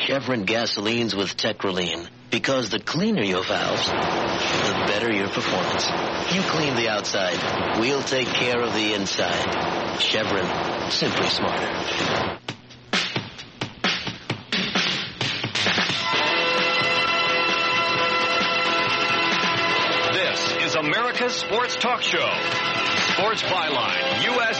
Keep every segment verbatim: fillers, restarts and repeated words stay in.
Chevron gasolines with Tetraline. Because the cleaner your valves, the better your performance. You clean the outside, we'll take care of the inside. Chevron, simply smarter. This is America's Sports Talk Show. Sports Byline, U S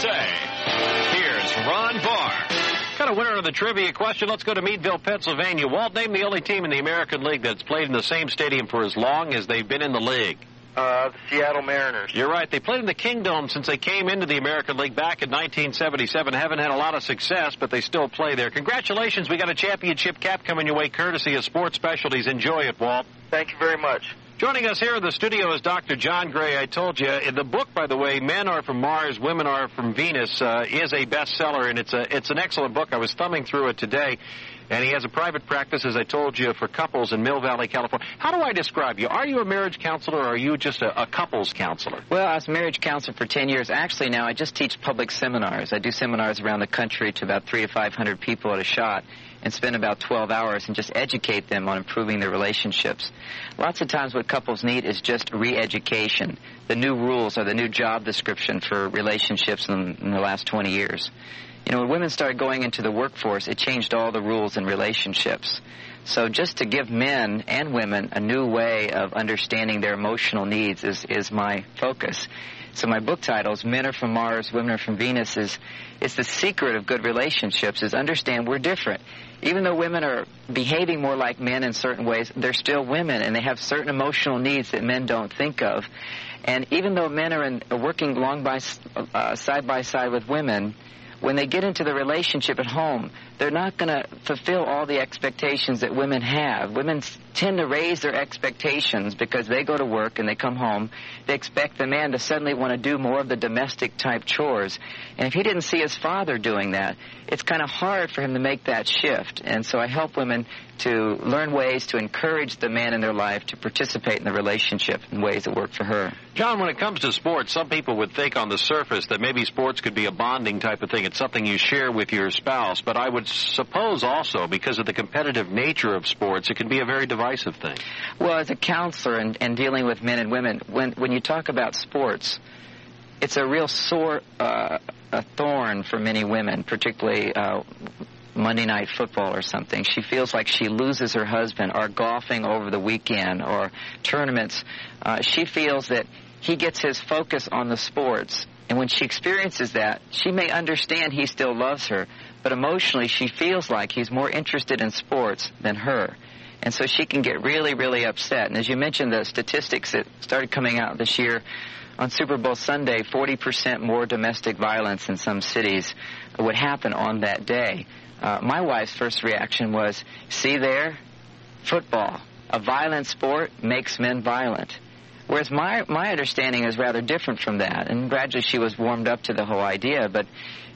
A. Here's Ron Barr. Got a winner of the trivia question. Let's go to Meadville, Pennsylvania. Walt, name the only team in the American League that's played in the same stadium for as long as they've been in the league. Uh, the Seattle Mariners. You're right. They played in the Kingdome since they came into the American League back in nineteen seventy-seven. Haven't had a lot of success, but they still play there. Congratulations. We got a championship cap coming your way courtesy of Sports Specialties. Enjoy it, Walt. Thank you very much. Joining us here in the studio is Doctor John Gray. I told you, in the book, by the way, Men Are From Mars, Women Are From Venus, uh, is a bestseller, and it's a it's an excellent book. I was thumbing through it today, and he has a private practice, as I told you, for couples in Mill Valley, California. How do I describe you? Are you a marriage counselor, or are you just a, a couples counselor? Well, I was a marriage counselor for ten years. Actually, now I just teach public seminars. I do seminars around the country to about three to five hundred people at a shot, and spend about twelve hours and just educate them on improving their relationships. Lots of times what couples need is just re-education. The new rules or the new job description for relationships in, in the last twenty years. You know, when women started going into the workforce, it changed all the rules in relationships. So just to give men and women a new way of understanding their emotional needs is, is my focus. So my book title is Men Are From Mars, Women Are From Venus. Is, is the secret of good relationships is understand we're different. Even though women are behaving more like men in certain ways, they're still women, and they have certain emotional needs that men don't think of. And even though men are, in, are working long by, uh, side by side with women, when they get into the relationship at home, they're not going to fulfill all the expectations that women have. Women tend to raise their expectations because they go to work and they come home. They expect the man to suddenly want to do more of the domestic-type chores. And if he didn't see his father doing that, it's kind of hard for him to make that shift. And so I help women to learn ways to encourage the man in their life to participate in the relationship in ways that work for her. John, when it comes to sports, some people would think on the surface that maybe sports could be a bonding type of thing. It's something you share with your spouse. But I would suppose also, because of the competitive nature of sports, it can be a very divisive thing. Well, as a counselor and, and dealing with men and women, when, when you talk about sports, it's a real sore uh, a thorn for many women, particularly uh, Monday Night Football or something. She feels like she loses her husband, or golfing over the weekend, or tournaments. Uh, she feels that he gets his focus on the sports. And when she experiences that, she may understand he still loves her, but emotionally she feels like he's more interested in sports than her. And so she can get really, really upset. And as you mentioned, the statistics that started coming out this year, on Super Bowl Sunday, forty percent more domestic violence in some cities would happen on that day. Uh, my wife's first reaction was, see there, football, a violent sport makes men violent. Whereas my my understanding is rather different from that, and gradually she was warmed up to the whole idea. But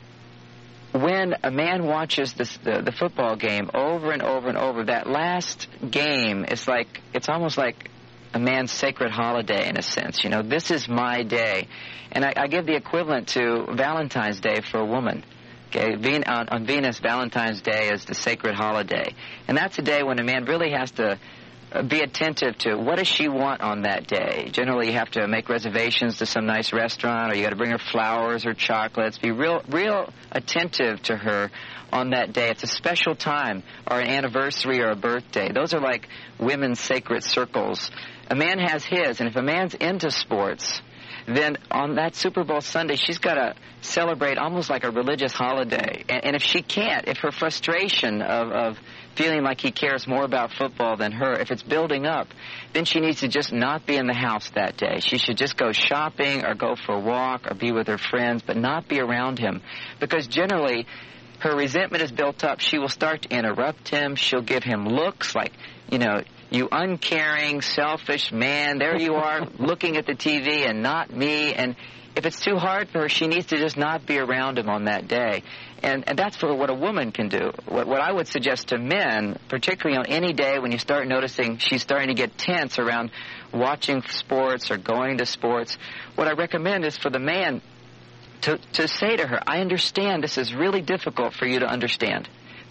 when a man watches this, the, the football game over and over and over, that last game is like, it's almost like a man's sacred holiday in a sense. You know, this is my day. And I, I give the equivalent to Valentine's Day for a woman. Okay, Ven- on, on Venus, Valentine's Day is the sacred holiday. And that's a day when a man really has to be attentive to what does she want on that day. Generally, you have to make reservations to some nice restaurant, or you got to bring her flowers or chocolates. Be real, real attentive to her on that day. It's a special time, or an anniversary, or a birthday. Those are like women's sacred circles. A man has his, and if a man's into sports, then on that Super Bowl Sunday, she's got to celebrate almost like a religious holiday. And, and if she can't, if her frustration of, of feeling like he cares more about football than her, if it's building up, then she needs to just not be in the house that day. She should just go shopping or go for a walk or be with her friends, but not be around him. Because generally, her resentment is built up. She will start to interrupt him. She'll give him looks like, you know, you uncaring, selfish man, there you are looking at the T V and not me. And if it's too hard for her, she needs to just not be around him on that day. And, and that's for what a woman can do. What, what I would suggest to men, particularly on any day when you start noticing she's starting to get tense around watching sports or going to sports, what I recommend is for the man to, to say to her, I understand this is really difficult for you to understand.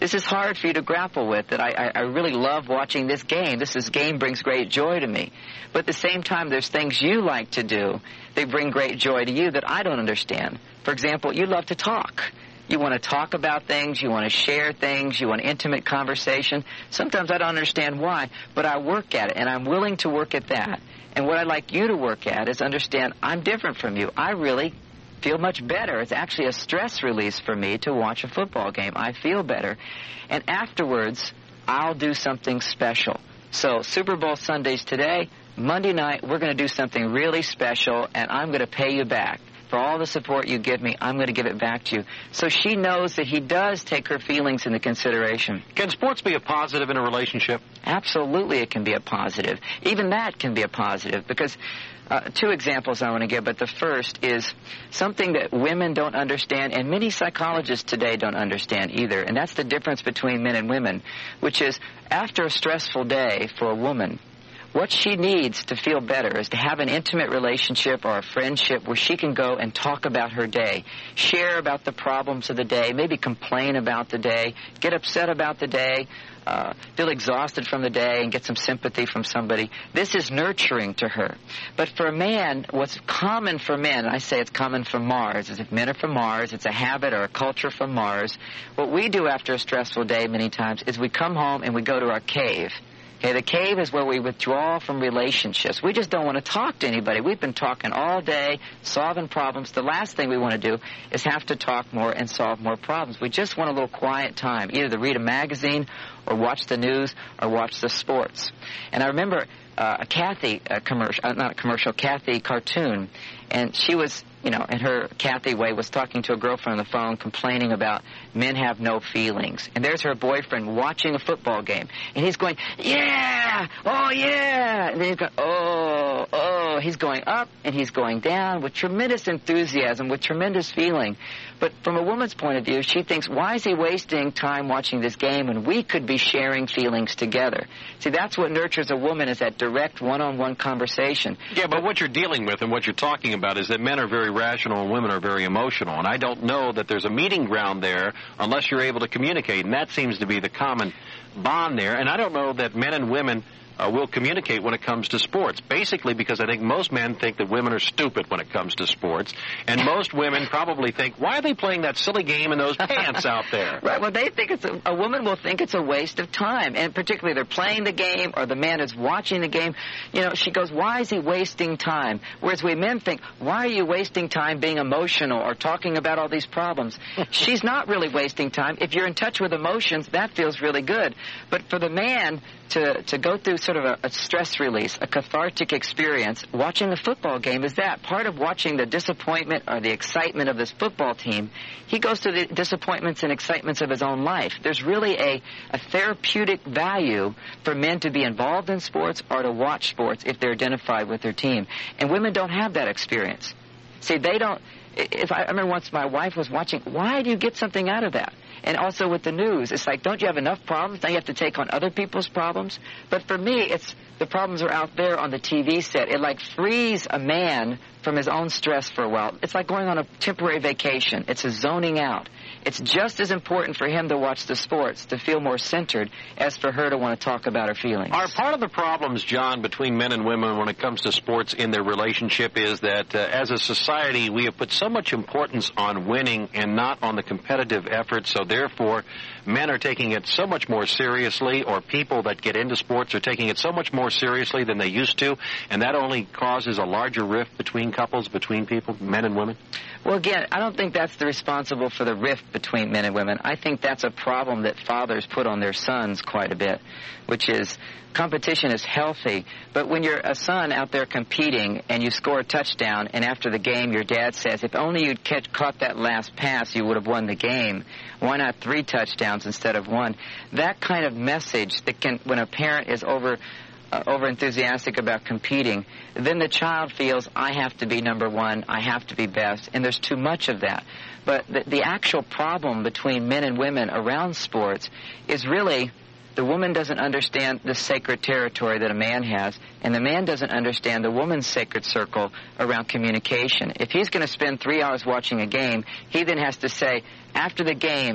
this is hard for you to grapple with, that I, I, I really love watching this game. This is, game brings great joy to me. But at the same time, there's things you like to do that bring great joy to you that I don't understand. For example, you love to talk. You want to talk about things. You want to share things. You want intimate conversation. Sometimes I don't understand why, but I work at it, and I'm willing to work at that. And what I'd like you to work at is understand I'm different from you. I really feel much better. It's actually a stress release for me to watch a football game. I feel better. And afterwards, I'll do something special. So Super Bowl Sundays today, Monday night, we're going to do something really special, and I'm going to pay you back. For all the support you give me, I'm going to give it back to you. So she knows that he does take her feelings into consideration. Can sports be a positive in a relationship? Absolutely, it can be a positive. Even that can be a positive, because uh, two examples I want to give, but the first is something that women don't understand, and many psychologists today don't understand either, and that's the difference between men and women, which is after a stressful day for a woman, what she needs to feel better is to have an intimate relationship or a friendship where she can go and talk about her day, share about the problems of the day, maybe complain about the day, get upset about the day, uh, feel exhausted from the day, and get some sympathy from somebody. This is nurturing to her. But for a man, what's common for men, I say it's common from Mars, is if men are from Mars, it's a habit or a culture from Mars. What we do after a stressful day many times is we come home and we go to our cave. Okay, the cave is where we withdraw from relationships. We just don't want to talk to anybody. We've been talking all day, solving problems. The last thing we want to do is have to talk more and solve more problems. We just want a little quiet time, either to read a magazine or watch the news or watch the sports. And I remember uh, a Kathy uh, commercial, uh, not a commercial, Kathy cartoon, and she was, you know, in her Kathy way, was talking to a girlfriend on the phone complaining about men have no feelings. And there's her boyfriend watching a football game. And he's going, yeah, oh, yeah. And then he's going, oh, oh. He's going up and he's going down with tremendous enthusiasm, with tremendous feeling. But from a woman's point of view, she thinks, why is he wasting time watching this game when we could be sharing feelings together? See, that's what nurtures a woman, is that direct one-on-one conversation. Yeah, but what you're dealing with and what you're talking about is that men are very rational and women are very emotional. And I don't know that there's a meeting ground there unless you're able to communicate. And that seems to be the common bond there. And I don't know that men and women Uh, will communicate when it comes to sports, basically because I think most men think that women are stupid when it comes to sports, and most women probably think, why are they playing that silly game in those pants out there? Right, well, they think it's a, a woman will think it's a waste of time, and particularly they're playing the game or the man is watching the game. You know, she goes, why is he wasting time? Whereas we men think, why are you wasting time being emotional or talking about all these problems? She's not really wasting time. If you're in touch with emotions, that feels really good. But for the man to, to go through sort of a, a stress release, a cathartic experience, watching a football game is that. Part of watching the disappointment or the excitement of this football team, he goes through the disappointments and excitements of his own life. There's really a, a therapeutic value for men to be involved in sports or to watch sports if they're identified with their team. And women don't have that experience. See, they don't... If I, I remember once my wife was watching, why do you get something out of that? And also with the news, it's like, don't you have enough problems? Now you have to take on other people's problems? But for me, it's the problems are out there on the T V set. It like frees a man from his own stress for a while. It's like going on a temporary vacation. It's a zoning out. It's just as important for him to watch the sports, to feel more centered, as for her to want to talk about her feelings. Are part of the problems, John, between men and women when it comes to sports in their relationship is that uh, as a society we have put so much importance on winning and not on the competitive effort, so therefore men are taking it so much more seriously, or people that get into sports are taking it so much more seriously than they used to, and that only causes a larger rift between couples, between people, men and women? Well, again, I don't think that's the responsible for the rift between men and women. I think that's a problem that fathers put on their sons quite a bit, which is competition is healthy, but when you're a son out there competing and you score a touchdown, and after the game your dad says, if only you'd catch, caught that last pass, you would have won the game. Why not three touchdowns instead of one? That kind of message that can, when a parent is over Uh, over enthusiastic about competing, then the child feels, I have to be number one, I have to be best, and there's too much of that. But the, the actual problem between men and women around sports is really the woman doesn't understand the sacred territory that a man has, and the man doesn't understand the woman's sacred circle around communication. If he's going to spend three hours watching a game, he then has to say, after the game,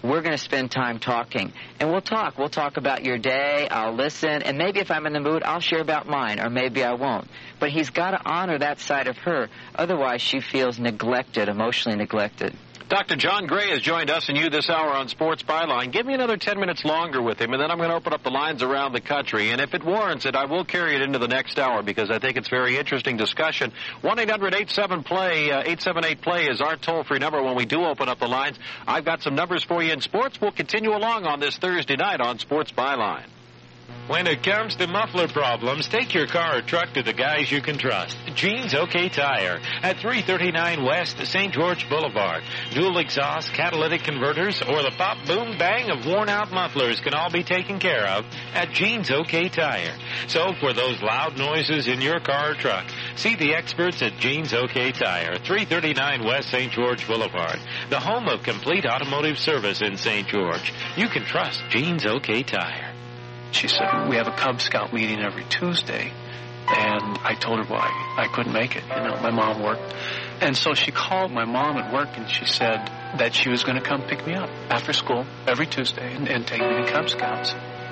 we're going to spend time talking. And we'll talk. We'll talk about your day. I'll listen. And maybe if I'm in the mood, I'll share about mine, or maybe I won't. But he's got to honor that side of her. Otherwise, she feels neglected, emotionally neglected. Doctor John Gray has joined us and you this hour on Sports Byline. Give me another ten minutes longer with him, and then I'm going to open up the lines around the country. And if it warrants it, I will carry it into the next hour because I think it's very interesting discussion. one eight hundred eight seven play, uh, eight seven eight play is our toll-free number when we do open up the lines. I've got some numbers for you in sports. We'll continue along on this Thursday night on Sports Byline. When it comes to muffler problems, take your car or truck to the guys you can trust. Gene's OK Tire at three thirty-nine West Saint George Boulevard. Dual exhaust, catalytic converters, or the pop, boom, bang of worn-out mufflers can all be taken care of at Gene's OK Tire. So for those loud noises in your car or truck, see the experts at Gene's OK Tire, three thirty-nine West Saint George Boulevard, the home of complete automotive service in Saint George. You can trust Gene's OK Tire. She said, we have a Cub Scout meeting every Tuesday. And I told her why I couldn't make it. You know, my mom worked. And so she called my mom at work, and she said that she was going to come pick me up after school every Tuesday and, and take me to Cub Scouts.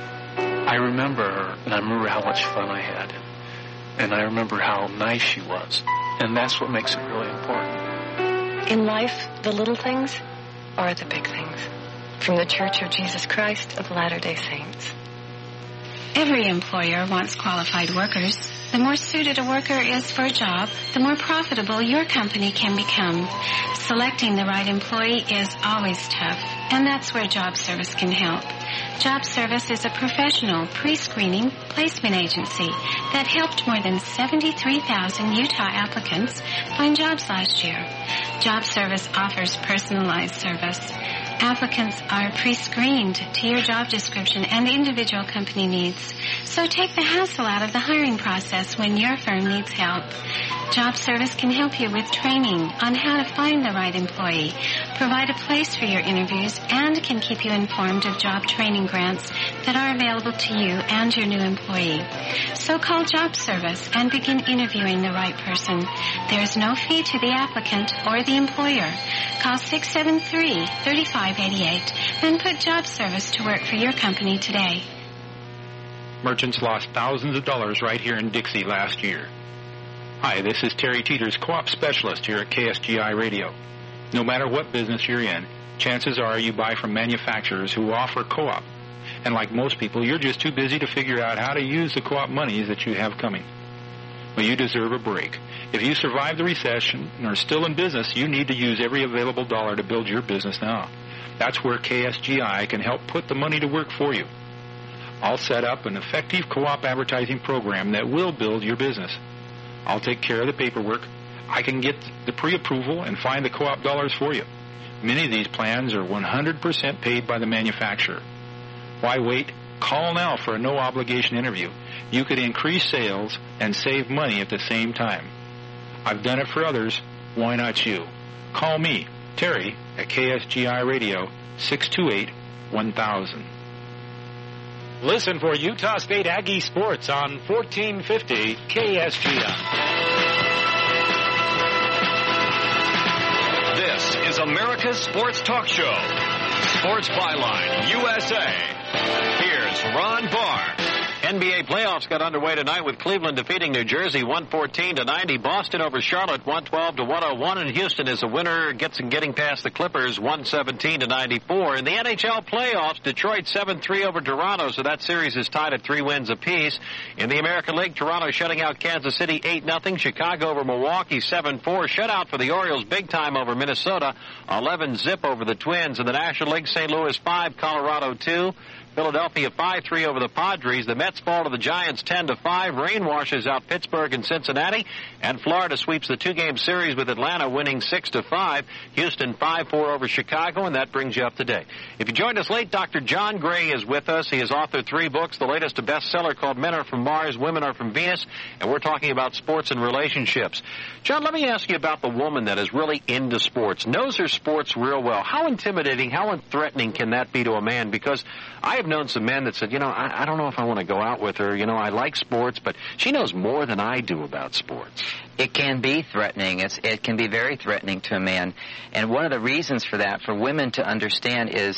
I remember her, and I remember how much fun I had. And I remember how nice she was. And that's what makes it really important. In life, the little things are the big things. From the Church of Jesus Christ of Latter-day Saints. Every employer wants qualified workers. The more suited a worker is for a job, the more profitable your company can become. Selecting the right employee is always tough, and that's where Job Service can help. Job Service is a professional pre-screening placement agency that helped more than seventy-three thousand Utah applicants find jobs last year. Job Service offers personalized service. Applicants are pre-screened to your job description and individual company needs. So take the hassle out of the hiring process when your firm needs help. Job Service can help you with training on how to find the right employee, provide a place for your interviews, and can keep you informed of job training grants that are available to you and your new employee. So call Job Service and begin interviewing the right person. There's no fee to the applicant or the employer. Call six seven three, three five eight eight and put Job Service to work for your company today. Merchants lost thousands of dollars right here in Dixie last year. Hi, this is Terry Teeters, Co-op Specialist here at K S G I Radio. No matter what business you're in, chances are you buy from manufacturers who offer co-op. And like most people, you're just too busy to figure out how to use the co-op monies that you have coming. Well, you deserve a break. If you survived the recession and are still in business, you need to use every available dollar to build your business now. That's where K S G I can help put the money to work for you. I'll set up an effective co-op advertising program that will build your business. I'll take care of the paperwork. I can get the pre-approval and find the co-op dollars for you. Many of these plans are one hundred percent paid by the manufacturer. Why wait? Call now for a no-obligation interview. You could increase sales and save money at the same time. I've done it for others. Why not you? Call me, Terry, at K S G I Radio, six two eight, one thousand. Listen for Utah State Aggie Sports on fourteen fifty K S G I. This is America's Sports Talk Show. Sports Byline, U S A. Here's Ron Barr. N B A playoffs got underway tonight with Cleveland defeating New Jersey one fourteen to ninety. Boston over Charlotte one twelve to one oh one, and Houston is a winner, gets getting past the Clippers one seventeen to ninety-four. In the N H L playoffs, Detroit seven three over Toronto, so that series is tied at three wins apiece. In the American League, Toronto shutting out Kansas City eight nothing. Chicago over Milwaukee seven four. Shutout for the Orioles big time over Minnesota eleven zip over the Twins. In the National League, Saint Louis five, Colorado two. Philadelphia five three over the Padres. The Mets fall to the Giants ten to five. Rain washes out Pittsburgh and Cincinnati. And Florida sweeps the two-game series with Atlanta winning six to five. Houston five four over Chicago, and that brings you up to date. If you joined us late, Doctor John Gray is with us. He has authored three books, the latest a bestseller called Men Are From Mars, Women Are From Venus, and we're talking about sports and relationships. John, let me ask you about the woman that is really into sports, knows her sports real well. How intimidating, how threatening can that be to a man? Because I have known some men that said, you know, I, I don't know if I want to go out with her. You know, I like sports, but she knows more than I do about sports. It can be threatening. It's, it can be very threatening to a man. And one of the reasons for that, for women to understand, is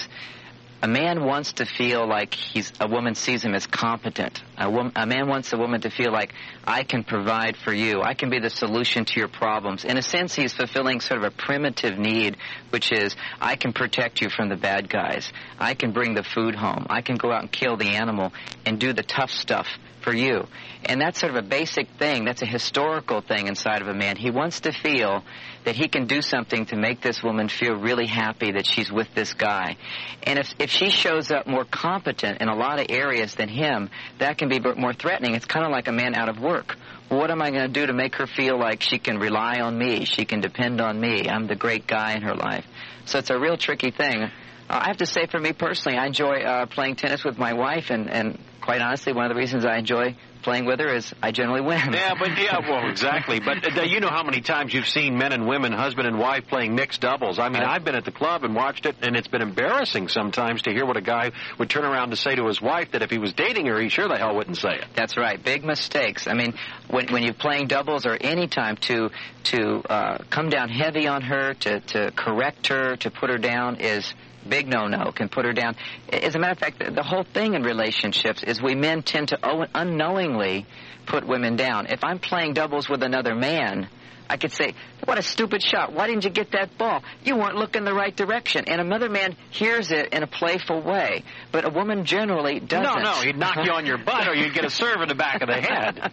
a man wants to feel like he's, a woman sees him as competent. A, woman, a man wants a woman to feel like, I can provide for you. I can be the solution to your problems. In a sense, he's fulfilling sort of a primitive need, which is, I can protect you from the bad guys. I can bring the food home. I can go out and kill the animal and do the tough stuff for you. And that's sort of a basic thing. That's a historical thing inside of a man. He wants to feel that he can do something to make this woman feel really happy that she's with this guy. And if if she shows up more competent in a lot of areas than him, that can be more threatening. It's kind of like a man out of work. Well, what am I going to do to make her feel like she can rely on me, she can depend on me, I'm the great guy in her life? So it's a real tricky thing. Uh, I have to say, for me personally, I enjoy uh, playing tennis with my wife, and, and quite honestly, one of the reasons I enjoy playing with her is I generally win. Yeah, but yeah, well, exactly. But uh, you know how many times you've seen men and women, husband and wife, playing mixed doubles. I mean, I've been at the club and watched it, and it's been embarrassing sometimes to hear what a guy would turn around to say to his wife that if he was dating her, he sure the hell wouldn't say it. That's right. Big mistakes. I mean, when when you're playing doubles or any time to to uh, come down heavy on her, to, to correct her, to put her down is big no-no, can put her down. As a matter of fact, the, the whole thing in relationships is we men tend to unknowingly put women down. If I'm playing doubles with another man, I could say, what a stupid shot. Why didn't you get that ball? You weren't looking the right direction. And another man hears it in a playful way. But a woman generally doesn't. No, no, he'd knock you on your butt or you'd get a serve in the back of the head.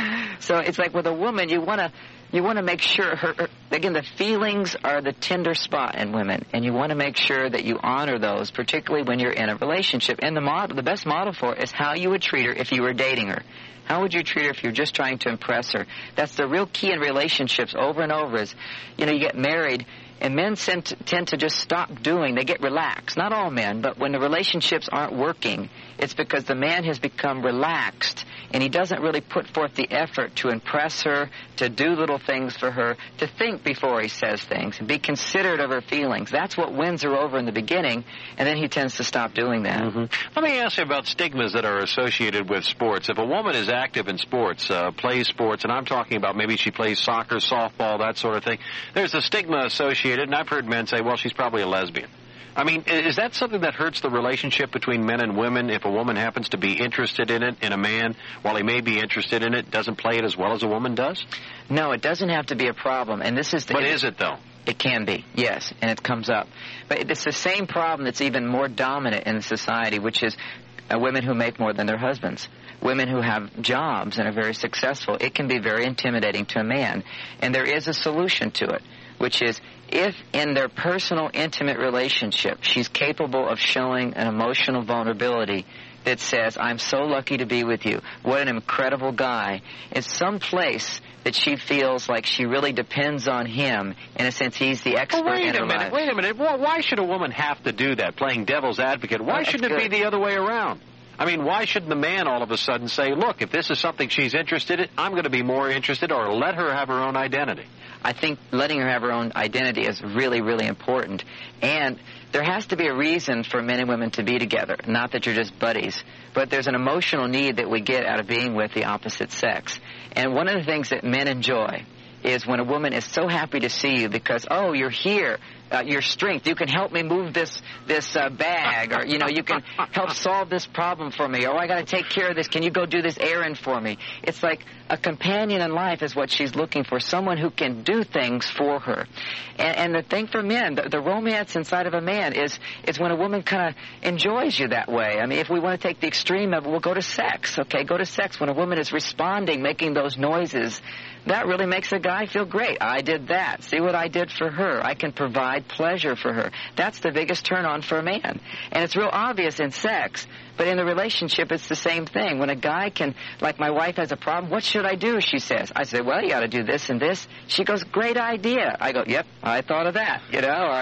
So it's like with a woman, you want to you want to make sure, her, her, again, the feelings are the tender spot in women. And you want to make sure that you honor those, particularly when you're in a relationship. And the model, the best model for it is how you would treat her if you were dating her. How would you treat her if you're just trying to impress her? That's the real key in relationships over and over is, you know, you get married, and men tend to, tend to just stop doing. They get relaxed. Not all men, but when the relationships aren't working, it's because the man has become relaxed, and he doesn't really put forth the effort to impress her, to do little things for her, to think before he says things, and be considerate of her feelings. That's what wins her over in the beginning, and then he tends to stop doing that. Mm-hmm. Let me ask you about stigmas that are associated with sports. If a woman is active in sports, uh, plays sports, and I'm talking about maybe she plays soccer, softball, that sort of thing, there's a stigma associated, and I've heard men say, well, she's probably a lesbian. I mean, is that something that hurts the relationship between men and women if a woman happens to be interested in it, in a man, while he may be interested in it, doesn't play it as well as a woman does? No, it doesn't have to be a problem. And this is the, But is it, though? It can be, yes, and it comes up. But it's the same problem that's even more dominant in society, which is uh, women who make more than their husbands. Women who have jobs and are very successful. It can be very intimidating to a man. And there is a solution to it, which is if in their personal, intimate relationship she's capable of showing an emotional vulnerability that says, I'm so lucky to be with you, what an incredible guy, it's some place that she feels like she really depends on him. In a sense, he's the expert well, wait in her a minute, life. Wait a minute. Well, why should a woman have to do that, playing devil's advocate? Why Oh, shouldn't that's it be good. the other way around? I mean, why shouldn't the man all of a sudden say, look, if this is something she's interested in, I'm going to be more interested, or let her have her own identity? I think letting her have her own identity is really, really important. And there has to be a reason for men and women to be together, not that you're just buddies. But there's an emotional need that we get out of being with the opposite sex. And one of the things that men enjoy is when a woman is so happy to see you because, oh, you're here, uh, your strength, you can help me move this this uh, bag, or, you know, you can help solve this problem for me, or oh, I got to take care of this, can you go do this errand for me? It's like a companion in life is what she's looking for, someone who can do things for her. And, and the thing for men, the, the romance inside of a man is, is when a woman kind of enjoys you that way. I mean, if we want to take the extreme of it, we'll go to sex, okay? Go to sex when a woman is responding, making those noises. That really makes a guy feel great. I did that. See what I did for her. I can provide pleasure for her. That's the biggest turn on for a man. And it's real obvious in sex, but in the relationship it's the same thing. When a guy can, like my wife has a problem, what should I do, she says. I say, well, you ought to do this and this. She goes, great idea. I go, yep, I thought of that, you know. Or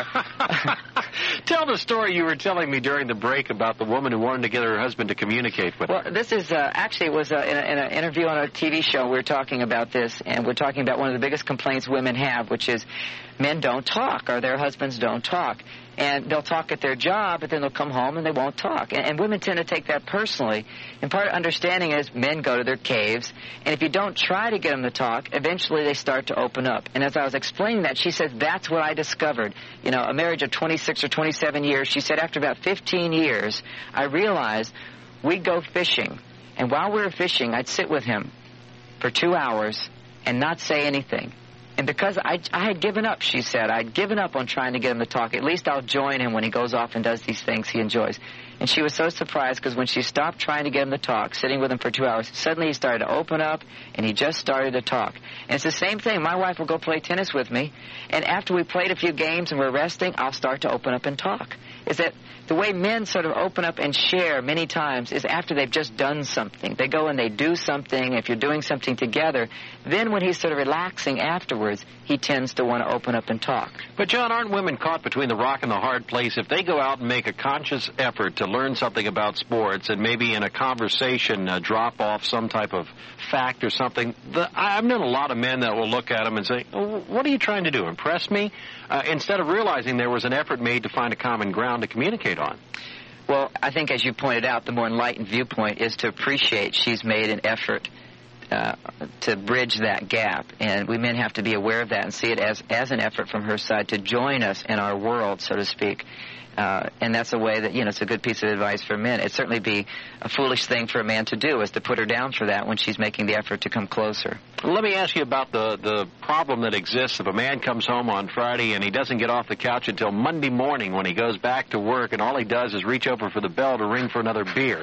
Tell the story you were telling me during the break about the woman who wanted to get her husband to communicate with well, her. Well, this is, uh, actually, it was uh, in, a, in an interview on a T V show. We were talking about this, and we're talking about one of the biggest complaints women have, which is men don't talk, or their husbands don't talk. and they'll talk at their job, but then they'll come home and they won't talk. And, and women tend to take that personally. And part of understanding is men go to their caves, and if you don't try to get them to talk, eventually they start to open up. And as I was explaining that, she said, that's what I discovered. You know, a marriage of twenty-six or twenty-seven years, she said after about fifteen years, I realized we'd go fishing. And while we were fishing, I'd sit with him for two hours and not say anything. And because I, I had given up, she said, I'd given up on trying to get him to talk. At least I'll join him when he goes off and does these things he enjoys. And she was so surprised because when she stopped trying to get him to talk, sitting with him for two hours, suddenly he started to open up and he just started to talk. And it's the same thing. My wife will go play tennis with me, and after we played a few games and we're resting, I'll start to open up and talk. Is that the way men sort of open up and share many times is after they've just done something. They go and they do something. If you're doing something together, then when he's sort of relaxing afterwards, he tends to want to open up and talk. But, John, aren't women caught between the rock and the hard place? If they go out and make a conscious effort to learn something about sports and maybe in a conversation uh, drop off some type of fact or something, the, I've known a lot of men that will look at them and say, oh, what are you trying to do, impress me? Uh, instead of realizing there was an effort made to find a common ground to communicate on. Well, I think, as you pointed out, the more enlightened viewpoint is to appreciate she's made an effort uh, to bridge that gap. And we men have to be aware of that and see it as, as an effort from her side to join us in our world, so to speak. Uh, and that's a way that, you know, it's a good piece of advice for men. It'd certainly be a foolish thing for a man to do, is to put her down for that when she's making the effort to come closer. Let me ask you about the, the problem that exists if a man comes home on Friday and he doesn't get off the couch until Monday morning when he goes back to work, and all he does is reach over for the bell to ring for another beer.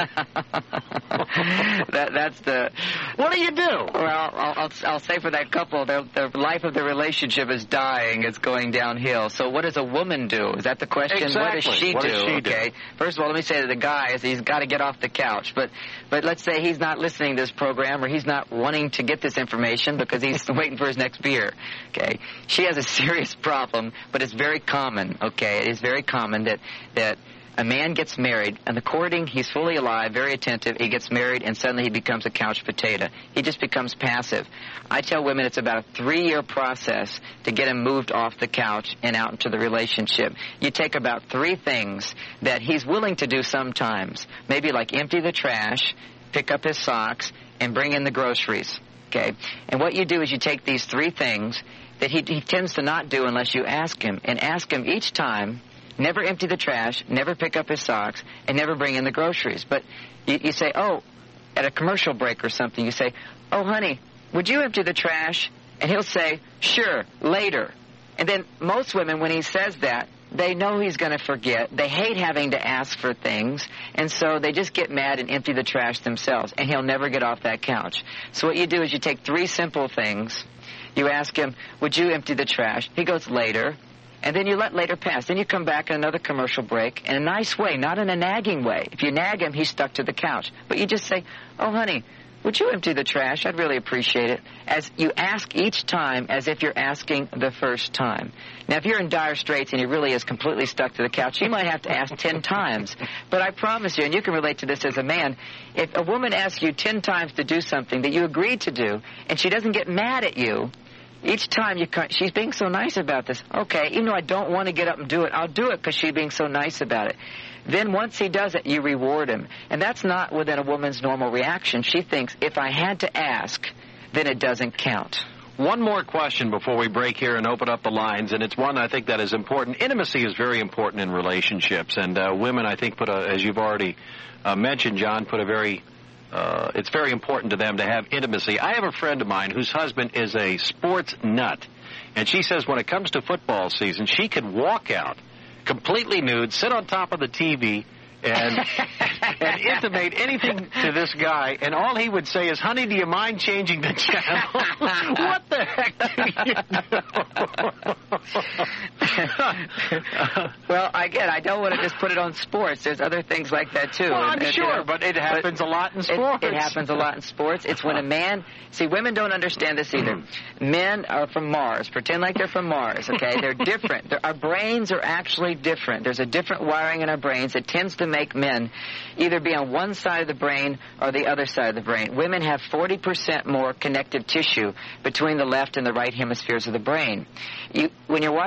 that, that's the... What do you do? Well, I'll, I'll, I'll say for that couple, their, their life of the relationship is dying. It's going downhill. So what does a woman do? Is that the question? Exactly. What does she what do? Does she okay. do? First of all, let me say to the guy is he's got to get off the couch. But but let's say he's not listening to this program, or he's not wanting to get this information because he's waiting for his next beer. Okay. She has a serious problem, but it's very common. Okay. It is very common that that a man gets married, and the courting, he's fully alive, very attentive. He gets married, and suddenly he becomes a couch potato. He just becomes passive. I tell women it's about a three-year process to get him moved off the couch and out into the relationship. You take about three things that he's willing to do sometimes, maybe like empty the trash, pick up his socks, and bring in the groceries. Okay? And what you do is you take these three things that he, he tends to not do unless you ask him, and ask him each time. Never empty the trash, never pick up his socks, and never bring in the groceries. But you, you say, oh, at a commercial break or something, you say, oh, honey, would you empty the trash? And he'll say, sure, later. And then most women, when he says that, they know he's going to forget. They hate having to ask for things, and so they just get mad and empty the trash themselves, and he'll never get off that couch. So what you do is you take three simple things. You ask him, would you empty the trash? He goes, later. And then you let later pass. Then you come back in another commercial break in a nice way, not in a nagging way. If you nag him, he's stuck to the couch. But you just say, oh, honey, would you empty the trash? I'd really appreciate it. As you ask each time as if you're asking the first time. Now, if you're in dire straits and he really is completely stuck to the couch, you might have to ask ten times. But I promise you, and you can relate to this as a man, if a woman asks you ten times to do something that you agreed to do, and she doesn't get mad at you, each time you come, she's being so nice about this. Okay, even though I don't want to get up and do it, I'll do it because she's being so nice about it. Then once he does it, you reward him. And that's not within a woman's normal reaction. She thinks, if I had to ask, then it doesn't count. One more question before we break here and open up the lines, and it's one I think that is important. Intimacy is very important in relationships, and uh, women, I think, put a, as you've already uh, mentioned, John, put a very... Uh, it's very important to them to have intimacy. I have a friend of mine whose husband is a sports nut, and she says when it comes to football season, she could walk out completely nude, sit on top of the T V, and, and intimate anything to this guy, and all he would say is, honey, do you mind changing the channel? What the heck do you do? Well, again, I don't want to just put it on sports. There's other things like that, too. Well, I'm and, sure, you know, but it happens but a lot in sports. It, it happens a lot in sports. It's when a man... See, women don't understand this either. Men are from Mars. Pretend like they're from Mars, okay? They're different. They're, our brains are actually different. There's a different wiring in our brains that tends to make men either be on one side of the brain or the other side of the brain. Women have forty percent more connective tissue between the left and the right hemispheres of the brain. You, when you're watching T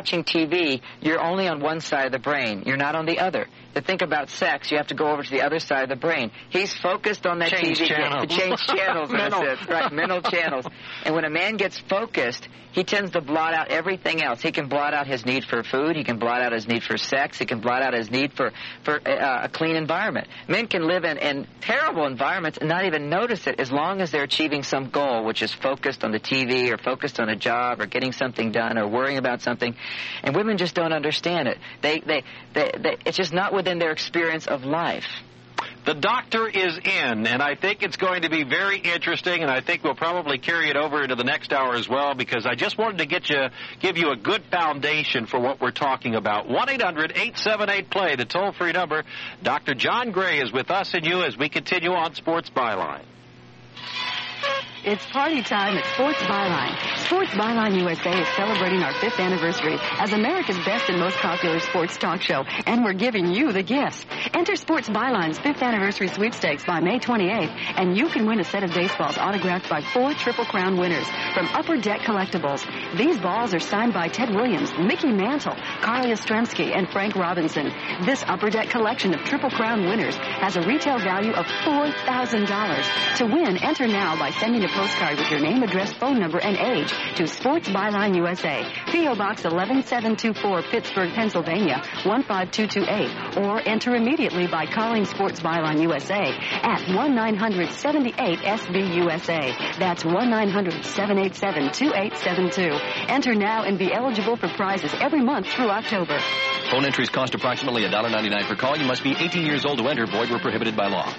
T V, you're only on one side of the brain. You're not on the other. To think about sex, you have to go over to the other side of the brain. He's focused on that Change T V channels. to change channels in a Mental. sense, right? Mental channels. And when a man gets focused, he tends to blot out everything else. He can blot out his need for food. He can blot out his need for sex. He can blot out his need for for uh, a clean environment. Men can live in, in terrible environments and not even notice it as long as they're achieving some goal, which is focused on the T V or focused on a job or getting something done or worrying about something. And women just don't understand it. They, they, they, they it's just not within their experience of life. The doctor is in, and I think it's going to be very interesting, and I think we'll probably carry it over into the next hour as well, because I just wanted to get you, give you a good foundation for what we're talking about. one eight hundred eight seven eight play, the toll-free number. Doctor John Gray is with us and you as we continue on Sports Byline. It's party time at Sports Byline. Sports Byline U S A is celebrating our fifth anniversary as America's best and most popular sports talk show, and we're giving you the gifts. Enter Sports Byline's fifth anniversary sweepstakes by May twenty-eighth, and you can win a set of baseballs autographed by four Triple Crown winners from Upper Deck Collectibles. These balls are signed by Ted Williams, Mickey Mantle, Carly Ostremski, and Frank Robinson. This Upper Deck collection of Triple Crown winners has a retail value of four thousand dollars. To win, enter now by sending a postcard with your name, address, phone number, and age to Sports Byline U S A, P O Box eleven seven two four, Pittsburgh, Pennsylvania, one five two two eight, or enter immediately by calling Sports Byline U S A at one nine hundred seven eight S B U S A. That's one nine hundred seven eight seven two eight seven two. Enter now and be eligible for prizes every month through October. Phone entries cost approximately one dollar ninety-nine per call. You must be eighteen years old to enter. Void where prohibited by law.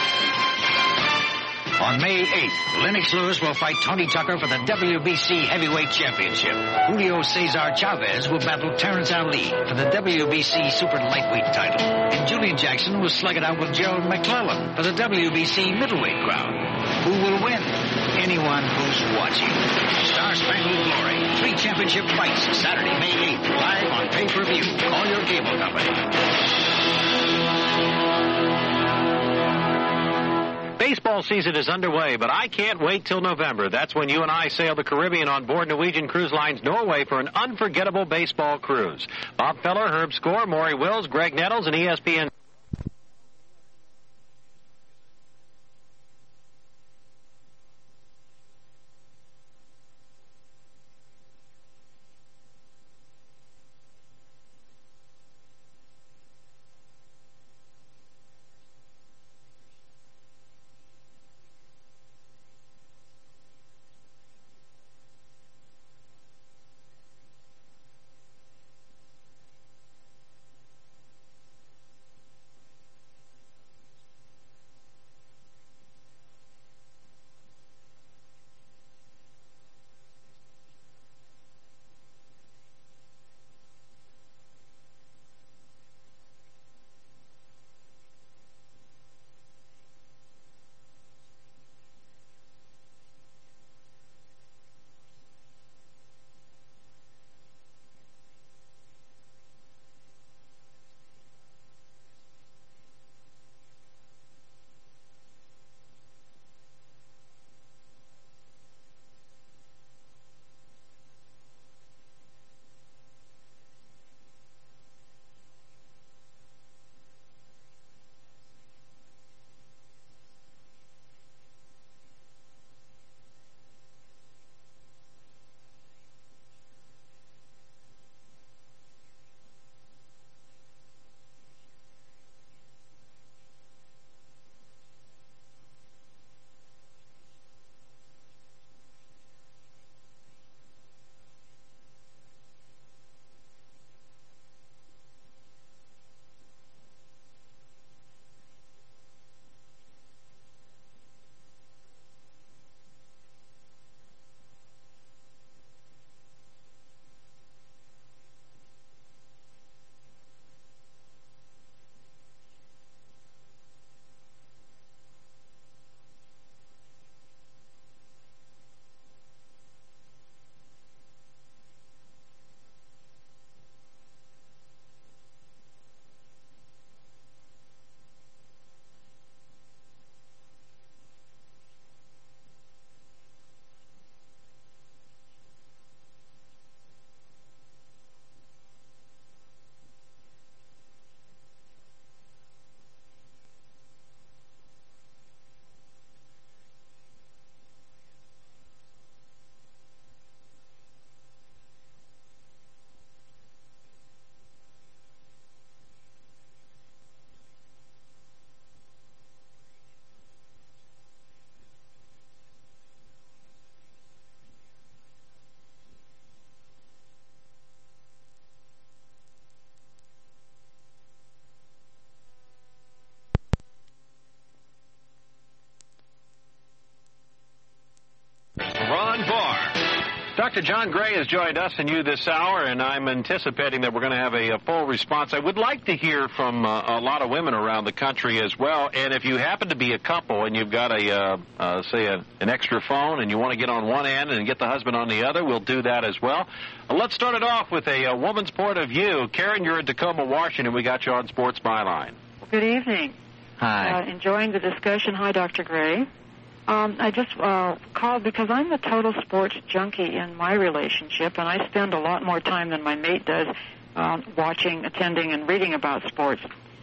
On May eighth, Lennox Lewis will fight Tony Tucker for the W B C Heavyweight Championship. Julio Cesar Chavez will battle Terrence Ali for the W B C Super Lightweight title. And Julian Jackson will slug it out with Gerald McClellan for the W B C Middleweight crown. Who will win? Anyone who's watching. Star Spangled Glory. Three championship fights Saturday, May eighth, live on pay-per-view. Call your cable company. Baseball season is underway, but I can't wait till November. That's when you and I sail the Caribbean on board Norwegian Cruise Lines Norway for an unforgettable baseball cruise. Bob Feller, Herb Score, Maury Wills, Greg Nettles, and E S P N. Doctor John Gray has joined us and you this hour, and I'm anticipating that we're going to have a, a full response. I would like to hear from uh, a lot of women around the country as well, and if you happen to be a couple and you've got, a uh, uh, say, a, an extra phone and you want to get on one end and get the husband on the other, we'll do that as well. Uh, let's start it off with a, a woman's point of view. Karen, you're in Tacoma, Washington. We got you on Sports Byline. Good evening. Hi. Uh, enjoying the discussion. Hi, Doctor Gray. Um, I just uh, called because I'm a total sports junkie in my relationship, and I spend a lot more time than my mate does um, watching, attending, and reading about sports.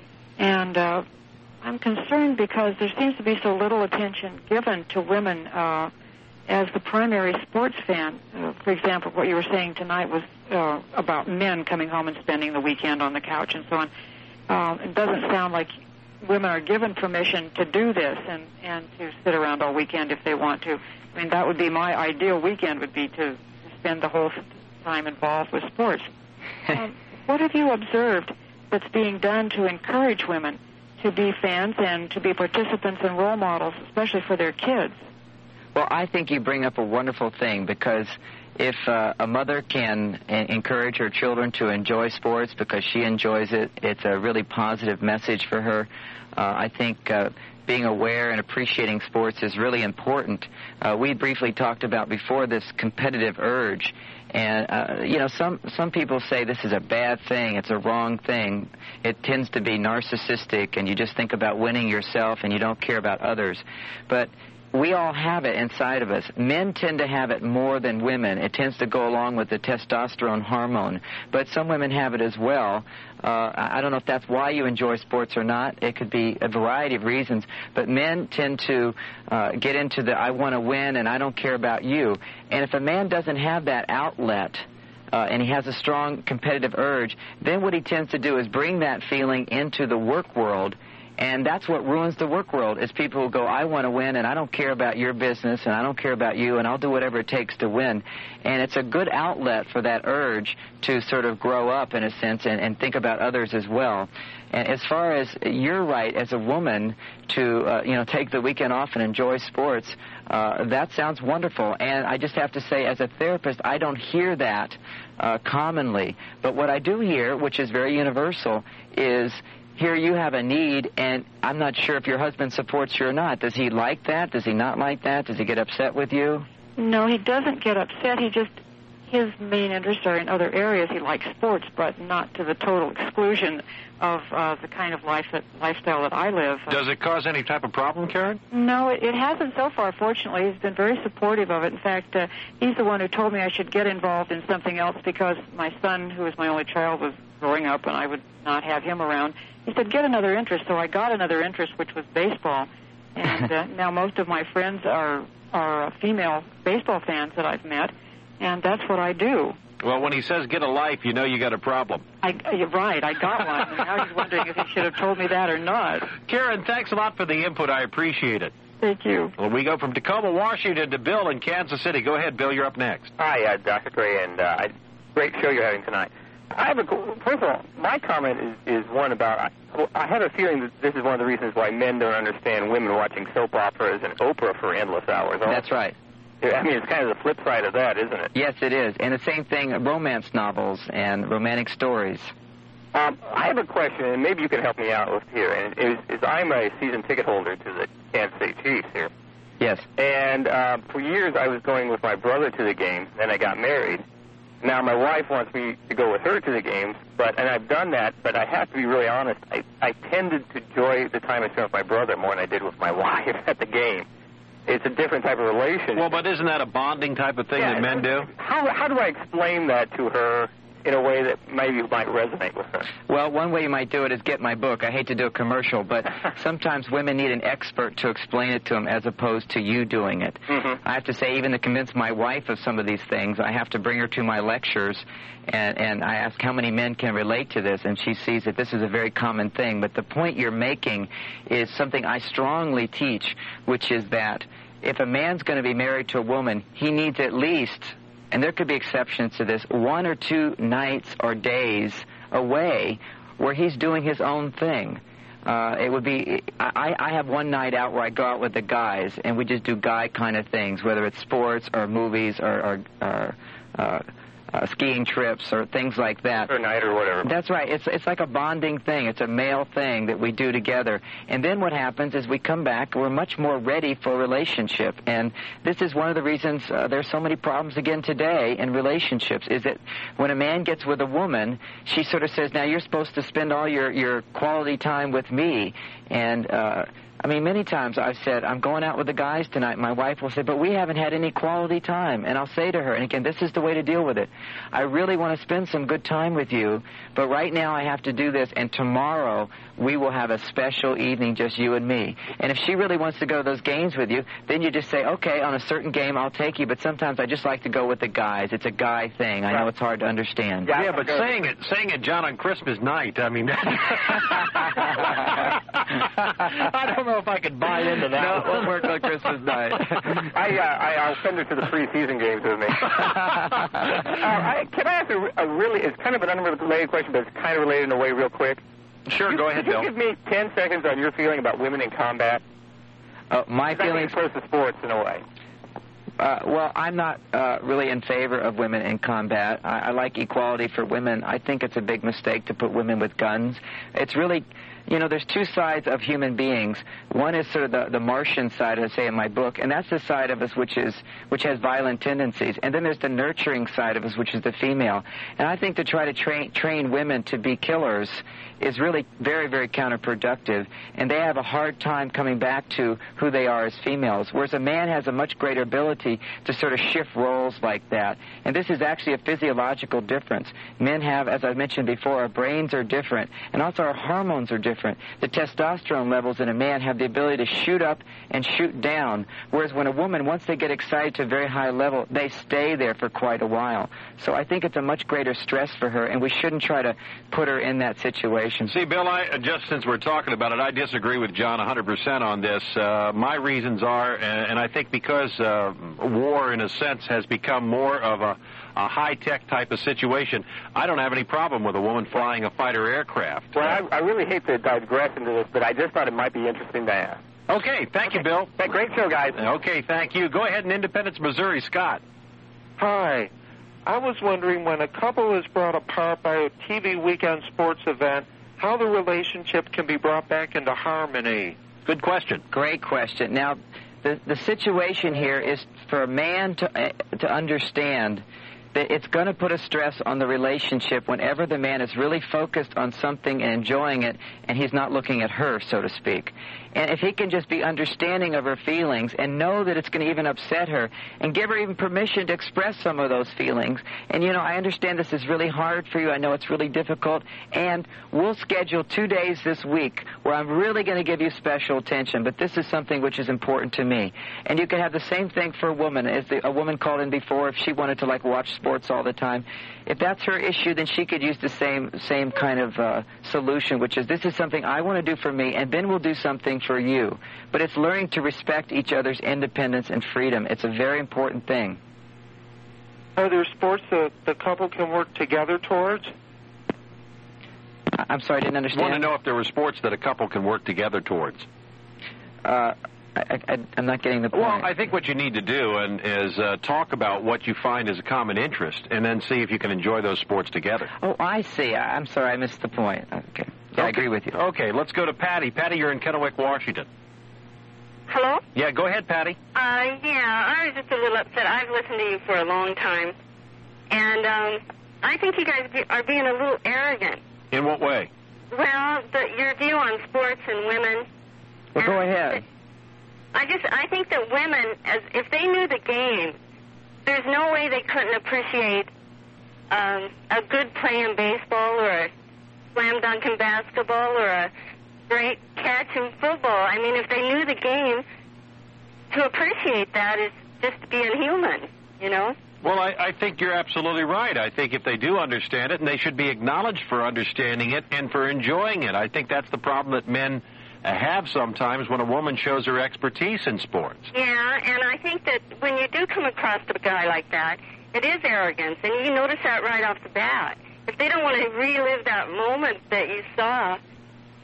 And uh, I'm concerned because there seems to be so little attention given to women uh, as the primary sports fan. Uh, for example, what you were saying tonight was uh, about men coming home and spending the weekend on the couch and so on. Uh, it doesn't sound like women are given permission to do this and, and to sit around all weekend if they want to. I mean, that would be my ideal weekend, would be to spend the whole time involved with sports. um, what have you observed that's being done to encourage women to be fans and to be participants and role models, especially for their kids? Well, I think you bring up a wonderful thing, because if uh, a mother can a- encourage her children to enjoy sports because she enjoys it, it's a really positive message for her. Uh, I think uh, being aware and appreciating sports is really important. Uh, we briefly talked about before this competitive urge. And, uh, you know, some, some people say this is a bad thing, it's a wrong thing. It tends to be narcissistic, and you just think about winning yourself and you don't care about others. But we all have it inside of us. Men tend to have it more than women. It tends to go along with the testosterone hormone. But some women have it as well. Uh, I don't know if that's why you enjoy sports or not. It could be a variety of reasons. But men tend to uh, get into the I want to win and I don't care about you. And if a man doesn't have that outlet, Uh, and he has a strong competitive urge, then what he tends to do is bring that feeling into the work world. And that's what ruins the work world, is people who go, I want to win, and I don't care about your business, and I don't care about you, and I'll do whatever it takes to win. And it's a good outlet for that urge to sort of grow up, in a sense, and, and think about others as well. And as far as you're right, as a woman, to, uh, you know, take the weekend off and enjoy sports, uh, that sounds wonderful. And I just have to say, as a therapist, I don't hear that uh, commonly. But what I do hear, which is very universal, is here you have a need, and I'm not sure if your husband supports you or not. Does he like that? Does he not like that? Does he get upset with you? No, he doesn't get upset. He just, his main interests are in other areas. He likes sports, but not to the total exclusion of uh, the kind of life that, lifestyle that I live. Does it cause any type of problem, Karen? No, it, it hasn't so far, fortunately. He's been very supportive of it. In fact, uh, he's the one who told me I should get involved in something else because my son, who was my only child, was growing up and I would not have him around. He said, get another interest. So I got another interest, which was baseball. And uh, now most of my friends are, are female baseball fans that I've met, and that's what I do. Well, when he says get a life, you know you got a problem. I, you're right, I got one. And now he's wondering if he should have told me that or not. Karen, thanks a lot for the input. I appreciate it. Thank you. Well, we go from Tacoma, Washington to Bill in Kansas City. Go ahead, Bill, you're up next. Hi, uh, Doctor Gray, and uh, great show you're having tonight. I have a, first of all, my comment is, is one about, I, I have a feeling that this is one of the reasons why men don't understand women watching soap operas and Oprah for endless hours. That's right. I mean, it's kind of the flip side of that, isn't it? Yes, it is. And the same thing, romance novels and romantic stories. Um, I have a question, and maybe you can help me out with here. And is, is I'm a season ticket holder to the Kansas City Chiefs here. Yes. And uh, for years I was going with my brother to the games. Then I got married. Now my wife wants me to go with her to the games, but and I've done that. But I have to be really honest. I, I tended to enjoy the time I spent with my brother more than I did with my wife at the game. It's a different type of relationship. Well, but isn't that a bonding type of thing yeah, that men do? How how do I explain that to her in a way that maybe might resonate with her? Well, one way you might do it is get my book. I hate to do a commercial, but sometimes women need an expert to explain it to them as opposed to you doing it. Mm-hmm. I have to say, even to convince my wife of some of these things, I have to bring her to my lectures, and, and I ask how many men can relate to this, and she sees that this is a very common thing. But the point you're making is something I strongly teach, which is that if a man's going to be married to a woman, he needs at least, and there could be exceptions to this, one or two nights or days away where he's doing his own thing. Uh, it would be, I, I have one night out where I go out with the guys, and we just do guy kind of things, whether it's sports or movies or, or, or uh, uh, skiing trips or things like that. Or night or whatever. That's right. It's it's like a bonding thing. It's a male thing that we do together. And then what happens is we come back, we're much more ready for a relationship. And this is one of the reasons uh, there's so many problems again today in relationships, is that when a man gets with a woman, she sort of says, now you're supposed to spend all your, your quality time with me. And, uh, I mean, many times I've said, I'm going out with the guys tonight. My wife will say, but we haven't had any quality time. And I'll say to her, and again, this is the way to deal with it. I really want to spend some good time with you, but right now I have to do this, and tomorrow we will have a special evening, just you and me. And if she really wants to go to those games with you, then you just say, okay, on a certain game I'll take you, but sometimes I just like to go with the guys. It's a guy thing. I know it's hard to understand. Yeah, yeah but saying it, saying it, John, on Christmas night, I mean, I don't know if I could buy into that. No, it won't work on Christmas night. I, uh, I, I'll send her to the preseason games with me. uh, I, can I ask a, a really, it's kind of an unrelated question, but it's kind of related in a way real quick. Sure, you, go ahead, Bill. Bill. Could you give me ten seconds on your feeling about women in combat? Uh, my feelings... Close to sports in a way. Uh, well, I'm not uh, really in favor of women in combat. I, I like equality for women. I think it's a big mistake to put women with guns. It's really... You know, there's two sides of human beings. One is sort of the, the Martian side, I say in my book, and that's the side of us which is which has violent tendencies. And then there's the nurturing side of us, which is the female. And I think to try to train train women to be killers is really very, very counterproductive. And they have a hard time coming back to who they are as females, whereas a man has a much greater ability to sort of shift roles like that. And this is actually a physiological difference. Men have, as I mentioned before, our brains are different, and also our hormones are different. Different. The testosterone levels in a man have the ability to shoot up and shoot down, whereas when a woman, once they get excited to a very high level, they stay there for quite a while. So I think it's a much greater stress for her, and we shouldn't try to put her in that situation. See, Bill, I, just since we're talking about it, I disagree with John one hundred percent on this. Uh, my reasons are, and I think because uh, war, in a sense, has become more of a a high-tech type of situation, I don't have any problem with a woman flying a fighter aircraft. Well, I, I really hate to digress into this, but I just thought it might be interesting to ask. Okay, thank okay. you, Bill. Hey, great show, guys. Okay, thank you. Go ahead in Independence, Missouri. Scott. Hi. I was wondering, when a couple is brought apart by a T V weekend sports event, how the relationship can be brought back into harmony. Good question. Great question. Now, the, the situation here is for a man to, uh, to understand that it's going to put a stress on the relationship whenever the man is really focused on something and enjoying it, and he's not looking at her, so to speak. And if he can just be understanding of her feelings and know that it's going to even upset her and give her even permission to express some of those feelings. And, you know, I understand this is really hard for you. I know it's really difficult. And we'll schedule two days this week where I'm really going to give you special attention. But this is something which is important to me. And you can have the same thing for a woman. As the, a woman called in before, if she wanted to, like, watch sports all the time, if that's her issue, then she could use the same same kind of uh, solution, which is, this is something I want to do for me, and then we'll do something for you. But it's learning to respect each other's independence and freedom. It's a very important thing. Are there sports that the couple can work together towards? I'm sorry, I didn't understand. I want to know if there were sports that a couple can work together towards. Uh, I, I, I'm not getting the point. Well, I think what you need to do and is uh, talk about what you find is a common interest, and then see if you can enjoy those sports together. Oh, I see. I, I'm sorry, I missed the point. Okay. Yeah, okay. I agree with you. Okay, let's go to Patty. Patty, you're in Kennewick, Washington. Hello? Yeah, go ahead, Patty. Uh, yeah, I was just a little upset. I've listened to you for a long time, and um, I think you guys be, are being a little arrogant. In what way? Well, the, your view on sports and women. Well, go ahead. I just, I think that women, as if they knew the game, there's no way they couldn't appreciate um, a good play in baseball or a slam dunk in basketball or a great catch in football. I mean, if they knew the game, to appreciate that is just being human, you know? Well, I, I think you're absolutely right. I think if they do understand it, and they should be acknowledged for understanding it and for enjoying it. I think that's the problem that men have sometimes when a woman shows her expertise in sports. Yeah, and I think that when you do come across a guy like that, it is arrogance, and you notice that right off the bat. If they don't want to relive that moment that you saw,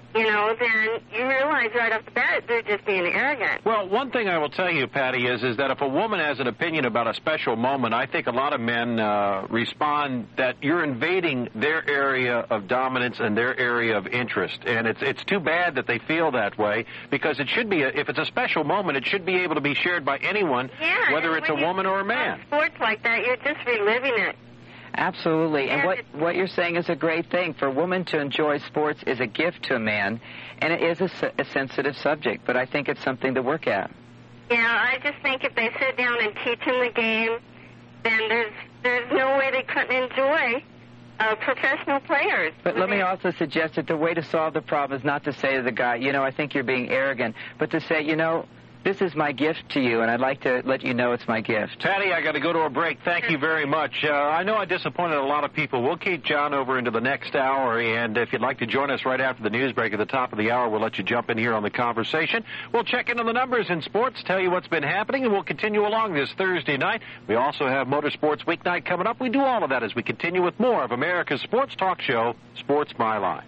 you know, then you realize right off the bat they're just being arrogant. Well, one thing I will tell you, Patty, is is that if a woman has an opinion about a special moment, I think a lot of men uh, respond that you're invading their area of dominance and their area of interest, and it's it's too bad that they feel that way, because it should be a, if it's a special moment, it should be able to be shared by anyone, yeah, whether it's a woman or a man. Sports like that, you're just reliving it. Absolutely. And what, what you're saying is a great thing. For a woman to enjoy sports is a gift to a man, and it is a, a sensitive subject, but I think it's something to work at. Yeah, I just think if they sit down and teach them the game, then there's there's no way they couldn't enjoy uh, professional players. But let me also suggest that the way to solve the problem is not to say to the guy, you know, I think you're being arrogant, but to say, you know, this is my gift to you, and I'd like to let you know it's my gift. Patty, I got to go to a break. Thank you very much. Uh, I know I disappointed a lot of people. We'll keep John over into the next hour, and if you'd like to join us right after the news break at the top of the hour, we'll let you jump in here on the conversation. We'll check in on the numbers in sports, tell you what's been happening, and we'll continue along this Thursday night. We also have Motorsports Weeknight coming up. We do all of that as we continue with more of America's sports talk show, Sports Byline.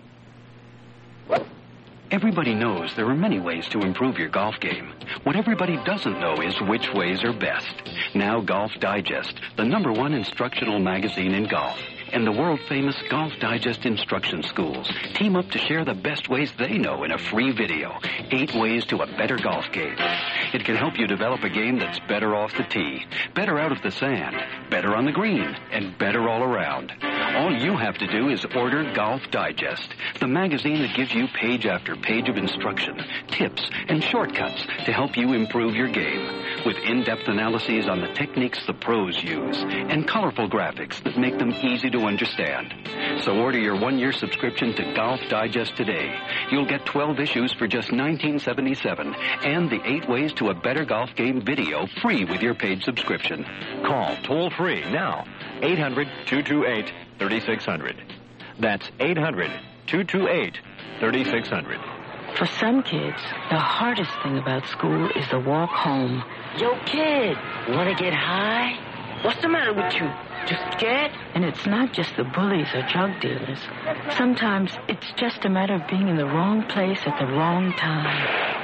Everybody knows there are many ways to improve your golf game. What everybody doesn't know is which ways are best. Now Golf Digest, the number one instructional magazine in golf, and the world-famous Golf Digest instruction schools team up to share the best ways they know in a free video. Eight ways to a better golf game. It can help you develop a game that's better off the tee, better out of the sand, better on the green, and better all around. All you have to do is order Golf Digest, the magazine that gives you page after page of instruction, tips, and shortcuts to help you improve your game, with in-depth analyses on the techniques the pros use, and colorful graphics that make them easy to understand. So order your one-year subscription to Golf Digest today. You'll get twelve issues for just nineteen seventy-seven, and the eight ways to a better golf game video free with your paid subscription. Call toll-free now, eight hundred, two two eight, three six zero zero. That's eight hundred, two two eight, three six zero zero. For some kids, the hardest thing about school is the walk home. Yo, kid, wanna get high? What's the matter with you? Just scared? And it's not just the bullies or drug dealers. Sometimes it's just a matter of being in the wrong place at the wrong time.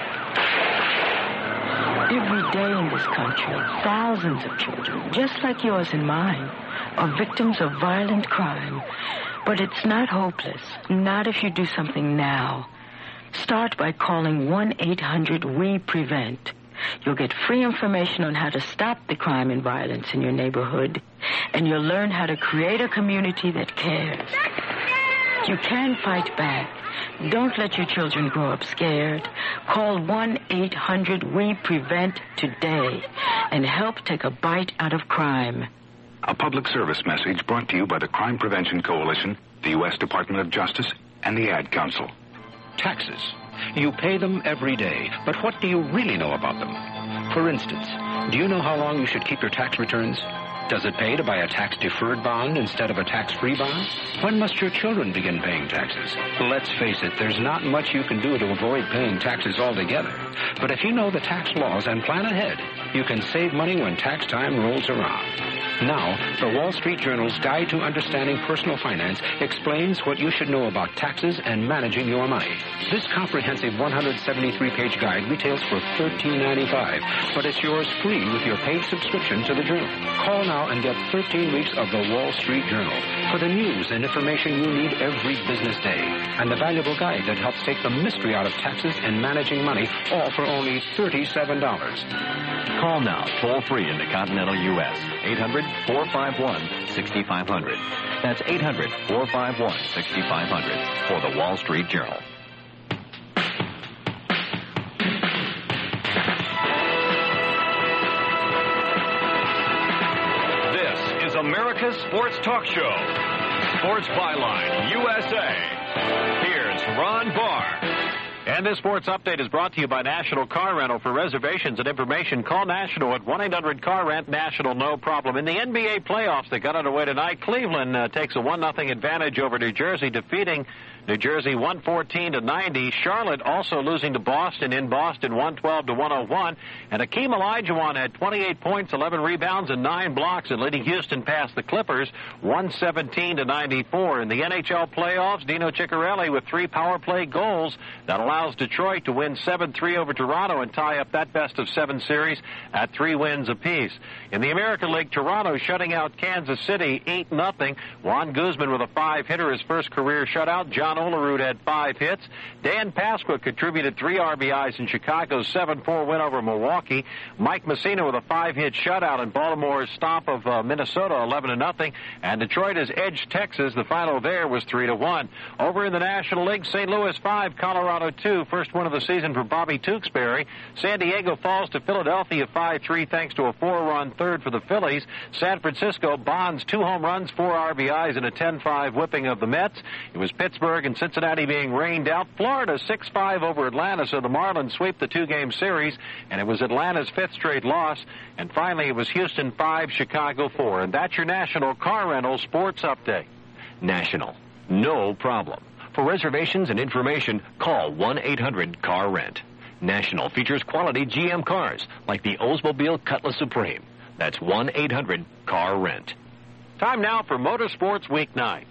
Every day in this country, thousands of children, just like yours and mine, are victims of violent crime. But it's not hopeless, not if you do something now. Start by calling one eight hundred we prevent. You'll get free information on how to stop the crime and violence in your neighborhood, and you'll learn how to create a community that cares. You can fight back. Don't let your children grow up scared. Call one eight hundred we prevent today and help take a bite out of crime. A public service message brought to you by the Crime Prevention Coalition, the U S Department of Justice, and the Ad Council. Taxes. You pay them every day, but what do you really know about them? For instance, do you know how long you should keep your tax returns? Does it pay to buy a tax-deferred bond instead of a tax-free bond? When must your children begin paying taxes? Let's face it, there's not much you can do to avoid paying taxes altogether. But if you know the tax laws and plan ahead, you can save money when tax time rolls around. Now, the Wall Street Journal's Guide to Understanding Personal Finance explains what you should know about taxes and managing your money. This comprehensive one hundred seventy-three page guide retails for thirteen ninety-five, but it's yours free with your paid subscription to the Journal. Call now and get thirteen weeks of the Wall Street Journal for the news and information you need every business day, and the valuable guide that helps take the mystery out of taxes and managing money, all for only thirty-seven dollars. Call now, toll-free in the continental U S, eight hundred, four five one, six five zero zero. That's eight hundred, four five one, six five zero zero for the Wall Street Journal. This is America's Sports Talk Show, Sports Byline U S A. Here's Ron Barr. And this sports update is brought to you by National Car Rental. For reservations and information, call National at one eight hundred car rent. National, no problem. In the N B A playoffs that got underway tonight, Cleveland uh, takes a one nothing advantage over New Jersey, defeating New Jersey one fourteen to ninety. Charlotte also losing to Boston in Boston one twelve to one oh one. And Akeem Olajuwon had twenty-eight points, eleven rebounds, and nine blocks, and leading Houston past the Clippers one seventeen to ninety-four. In the N H L playoffs, Dino Ciccarelli with three power play goals. That allows Detroit to win seven three over Toronto and tie up that best of seven series at three wins apiece. In the American League, Toronto shutting out Kansas City eight nothing. Juan Guzman with a five-hitter, his first career shutout. John Olerud had five hits. Dan Pasqua contributed three R B Is in Chicago's seven four win over Milwaukee. Mike Messina with a five-hit shutout in Baltimore's stomp of uh, Minnesota eleven to nothing. And Detroit has edged Texas. The final there was three to one. Over in the National League, Saint Louis five, Colorado two. First win of the season for Bobby Tewksbury. San Diego falls to Philadelphia five three thanks to a four-run third for the Phillies. San Francisco bonds two home runs, four R B Is, and a ten five whipping of the Mets. It was Pittsburgh and Cincinnati being rained out. Florida six five over Atlanta, so the Marlins sweep the two-game series, and it was Atlanta's fifth straight loss. And finally, it was Houston five, Chicago four. And that's your National Car Rental Sports Update. National, no problem. For reservations and information, call one eight hundred car rent. National features quality G M cars like the Oldsmobile Cutlass Supreme. That's one eight hundred car rent. Time now for Motorsports Weeknight.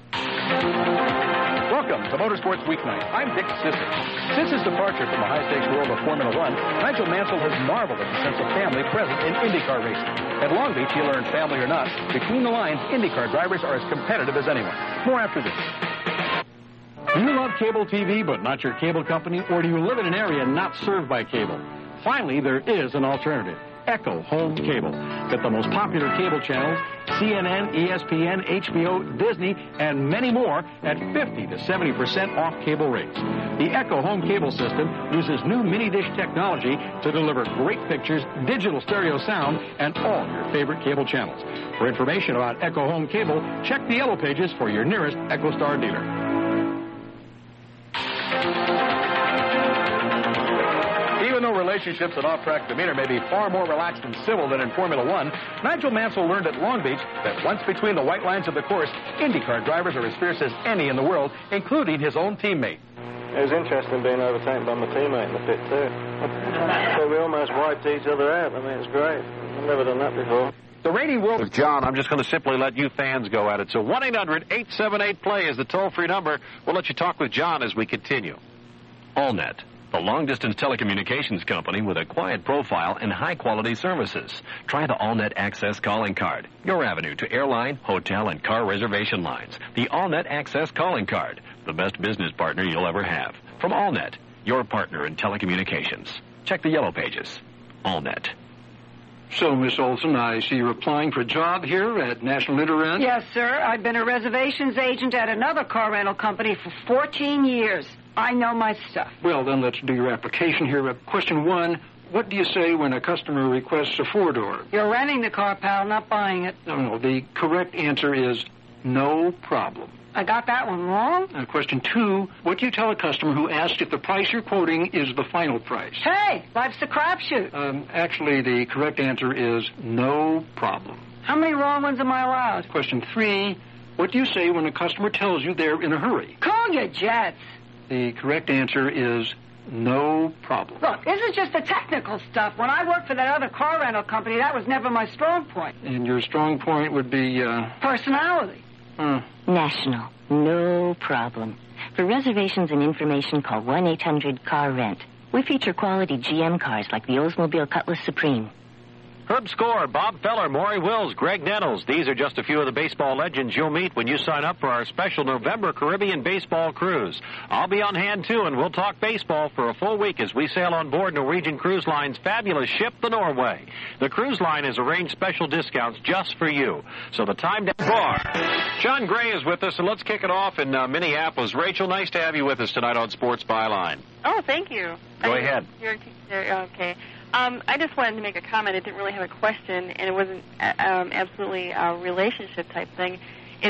Welcome to Motorsports Weeknight. I'm Dick Sissick. Since his departure from the high-stakes world of Formula One, Nigel Mansell has marveled at the sense of family present in IndyCar racing. At Long Beach, he learned, family or not, between the lines, IndyCar drivers are as competitive as anyone. More after this. Do you love cable T V but not your cable company, or do you live in an area not served by cable? Finally, there is an alternative. Echo Home Cable. Get the most popular cable channels, C N N, E S P N, H B O, Disney, and many more at fifty to seventy percent off cable rates. The Echo Home Cable system uses new mini-dish technology to deliver great pictures, digital stereo sound, and all your favorite cable channels. For information about Echo Home Cable, check the yellow pages for your nearest EchoStar dealer. Even though relationships and off-track demeanor may be far more relaxed and civil than in Formula One, Nigel Mansell learned at Long Beach that once between the white lines of the course, IndyCar drivers are as fierce as any in the world, including his own teammate. It was interesting being overtaken by my teammate in the pit, too. So we almost wiped each other out. I mean, it's great. I've never done that before. The reigning world... John, I'm just going to simply let you fans go at it. So one eight hundred eight seven eight play is the toll-free number. We'll let you talk with John as we continue. AllNet, the long-distance telecommunications company with a quiet profile and high-quality services. Try the AllNet Access Calling Card, your avenue to airline, hotel, and car reservation lines. The AllNet Access Calling Card, the best business partner you'll ever have. From AllNet, your partner in telecommunications. Check the yellow pages. AllNet. So, Miss Olson, I see you're applying for a job here at National Interrent? Yes, sir. I've been a reservations agent at another car rental company for fourteen years. I know my stuff. Well, then let's do your application here. Uh, question one, what do you say when a customer requests a four-door? You're renting the car, pal, not buying it. No, no, the correct answer is no problem. I got that one wrong? Uh, question two, what do you tell a customer who asks if the price you're quoting is the final price? Hey, life's a crapshoot. Um, actually, the correct answer is no problem. How many wrong ones am I allowed? Question three, what do you say when a customer tells you they're in a hurry? Call your jets. The correct answer is no problem. Look, this is just the technical stuff. When I worked for that other car rental company, that was never my strong point. And your strong point would be, uh... personality. Uh. National, no problem. For reservations and information, call one eight hundred car rent. We feature quality G M cars like the Oldsmobile Cutlass Supreme. Herb Score, Bob Feller, Maury Wills, Greg Nettles. These are just a few of the baseball legends you'll meet when you sign up for our special November Caribbean Baseball Cruise. I'll be on hand, too, and we'll talk baseball for a full week as we sail on board Norwegian Cruise Line's fabulous ship, the Norway. The cruise line has arranged special discounts just for you. So the time to bar. John Gray is with us, and let's kick it off in uh, Minneapolis. Rachel, nice to have you with us tonight on Sports Byline. Oh, thank you. Go I, ahead. You're, you're, okay. Um, I just wanted to make a comment. It didn't really have a question, and it wasn't uh, um, absolutely a relationship type thing. It's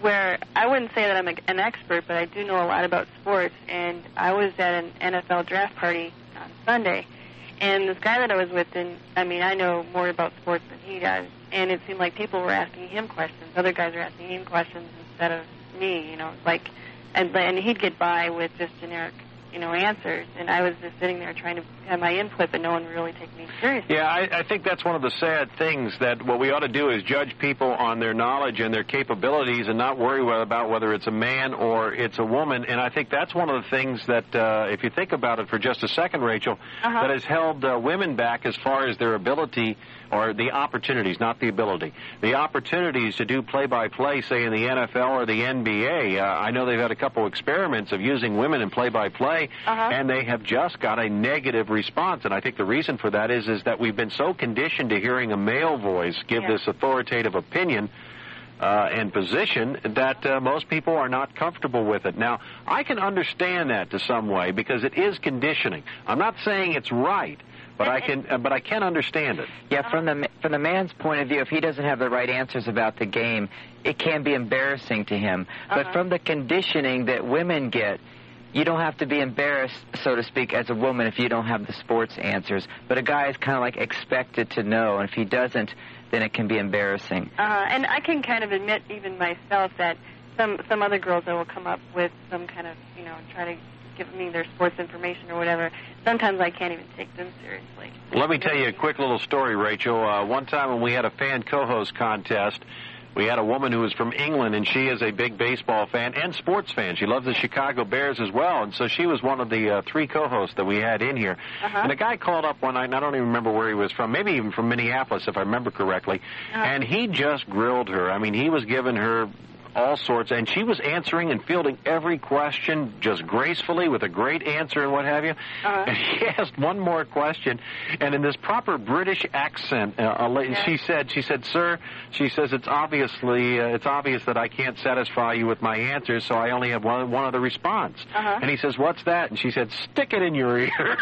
where I wouldn't say that I'm a, an expert, but I do know a lot about sports. And I was at an N F L draft party on Sunday, and this guy that I was with, and I mean, I know more about sports than he does. And it seemed like people were asking him questions. Other guys were asking him questions instead of me. You know, like, and and he'd get by with just generic, you know, answers, and I was just sitting there trying to have my input, but no one would really take me seriously. Yeah, I, I think that's one of the sad things, that what we ought to do is judge people on their knowledge and their capabilities and not worry about whether it's a man or it's a woman. And I think that's one of the things that, uh, if you think about it for just a second, Rachel, uh-huh. that has held uh, women back as far as their ability, or the opportunities, not the ability, the opportunities to do play-by-play, say, in the N F L or the N B A. Uh, I know they've had a couple experiments of using women in play-by-play, uh-huh. and they have just got a negative response. And I think the reason for that is, is that we've been so conditioned to hearing a male voice give yeah. this authoritative opinion uh, and position that uh, most people are not comfortable with it. Now, I can understand that to some way because it is conditioning. I'm not saying it's right, but I can, uh, but I can understand it. Yeah, from the from the man's point of view, if he doesn't have the right answers about the game, it can be embarrassing to him. Uh-huh. But from the conditioning that women get, you don't have to be embarrassed, so to speak, as a woman if you don't have the sports answers. But a guy is kind of like expected to know, and if he doesn't, then it can be embarrassing. Uh, and I can kind of admit, even myself, that some some other girls that will come up with some kind of, you know, try to give me their sports information or whatever, sometimes I can't even take them seriously. Let me tell you a quick little story, Rachel. Uh, one time when we had a fan co-host contest, we had a woman who was from England, and she is a big baseball fan and sports fan. She loves the Chicago Bears as well, and so she was one of the uh, three co-hosts that we had in here. Uh-huh. And a guy called up one night, and I don't even remember where he was from, maybe even from Minneapolis, if I remember correctly, uh-huh. and he just grilled her. I mean, he was giving her all sorts, and she was answering and fielding every question just gracefully with a great answer and what have you. Uh-huh. And he asked one more question, and in this proper British accent, uh, a la- yeah. she said, "She said, sir, she says it's obviously uh, it's obvious that I can't satisfy you with my answers, so I only have one one other response." Uh-huh. And he says, "What's that?" And she said, "Stick it in your ear." Well,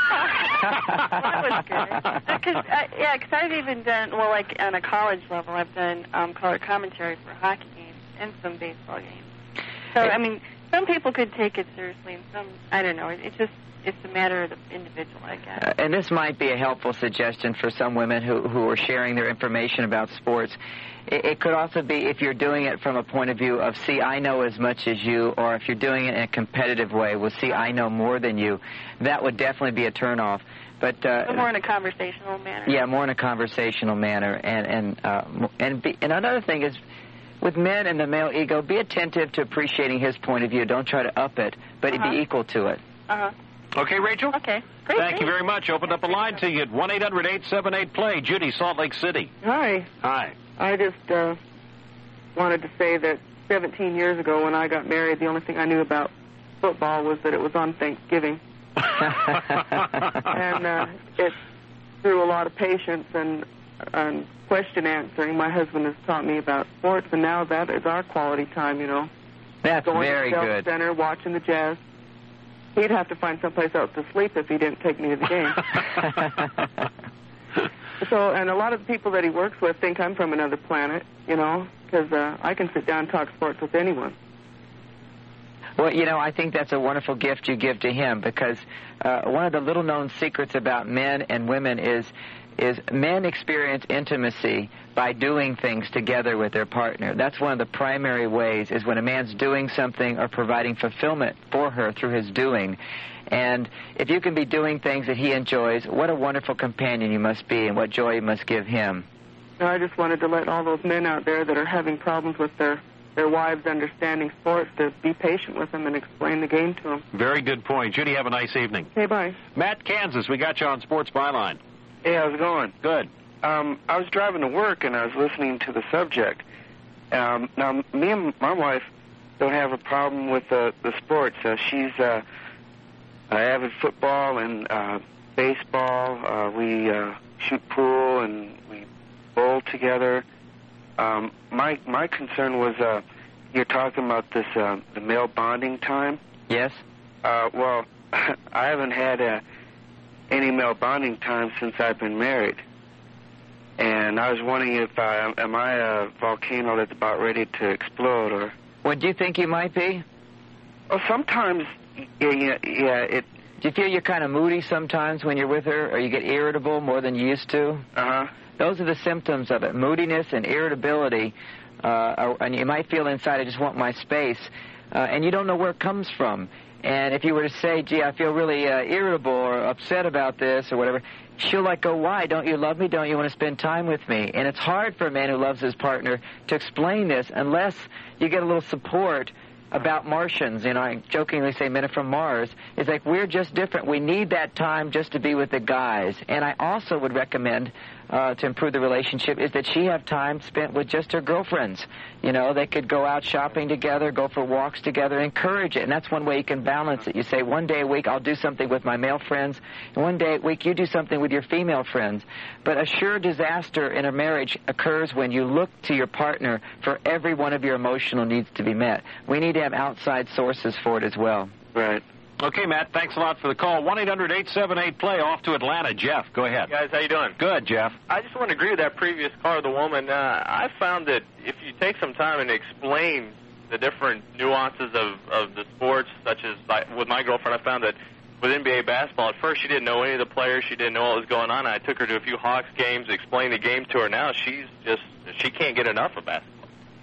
that was good. Cause, uh, yeah, because I've even done, well, like on a college level, I've done um, color commentary for hockey games and some baseball games. So, I mean, some people could take it seriously, and some, I don't know. It, it just, it's a matter of the individual, I guess. Uh, and this might be a helpful suggestion for some women who, who are sharing their information about sports. It, it could also be if you're doing it from a point of view of, see, I know as much as you, or if you're doing it in a competitive way, well, see, I know more than you. That would definitely be a turnoff. But uh, so more in a conversational manner. Yeah, more in a conversational manner. And and uh, and, be, and another thing is, with men and the male ego, be attentive to appreciating his point of view. Don't try to up it, but uh-huh. be equal to it. Uh-huh. Okay, Rachel? Okay. Great. Thank you very much. Opened up a line to you at one eight hundred eight seven eight play. Judy, Salt Lake City. Hi. Hi. I just uh, wanted to say that seventeen years ago when I got married, the only thing I knew about football was that it was on Thanksgiving. and uh, it through a lot of patience and, and question answering, my husband has taught me about sports, and now that is our quality time, you know. That's Going very to the good. Center, watching the Jazz. He'd have to find someplace else to sleep if he didn't take me to the game. So, and a lot of the people that he works with think I'm from another planet, you know, because uh, I can sit down and talk sports with anyone. Well, you know, I think that's a wonderful gift you give to him, because uh, one of the little-known secrets about men and women is is men experience intimacy by doing things together with their partner. That's one of the primary ways, is when a man's doing something or providing fulfillment for her through his doing. And if you can be doing things that he enjoys, what a wonderful companion you must be, and what joy you must give him. No, I just wanted to let all those men out there that are having problems with their their wives understanding sports to be patient with them and explain the game to them. Very good point. Judy, have a nice evening. Okay, bye. Matt, Kansas, we got you on Sports Byline. Hey, how's it going? Good. Um, I was driving to work, and I was listening to the subject. Um, now, me and my wife don't have a problem with uh, the sports. Uh, she's uh, uh, avid football and uh, baseball. Uh, we uh, shoot pool, and we bowl together. Um, my my concern was uh, you're talking about this uh, the male bonding time. Yes. Uh, well, I haven't had uh, any male bonding time since I've been married, and I was wondering if I am I a volcano that's about ready to explode, or What do you think you might be? Well, sometimes, yeah, yeah, it... Do you feel you're kind of moody sometimes when you're with her, or you get irritable more than you used to? Uh-huh. Those are the symptoms of it, moodiness and irritability. Uh, and you might feel inside, I just want my space, uh, and you don't know where it comes from. And if you were to say, gee, I feel really uh, irritable or upset about this or whatever, she'll like go, why? Don't you love me? Don't you want to spend time with me? And it's hard for a man who loves his partner to explain this unless you get a little support about Martians. You know, I jokingly say men are from Mars. It's like we're just different. We need that time just to be with the guys. And I also would recommend uh, to improve the relationship is that she have time spent with just her girlfriends. You know, they could go out shopping together, go for walks together, encourage it. And that's one way you can balance it. You say, one day a week I'll do something with my male friends, and one day a week you do something with your female friends. But a sure disaster in a marriage occurs when you look to your partner for every one of your emotional needs to be met. We need to have outside sources for it as well. Right. Okay, Matt, thanks a lot for the call. one eight hundred eight seven eight play off to Atlanta. Jeff, go ahead. Hey guys, how you doing? Good, Jeff. I just want to agree with that previous caller, the woman. Uh, I found that if you take some time and explain the different nuances of, of the sports, such as like, with my girlfriend, I found that with N B A basketball, at first she didn't know any of the players. She didn't know what was going on. I took her to a few Hawks games, explained the game to her. Now she's just, she can't get enough of basketball.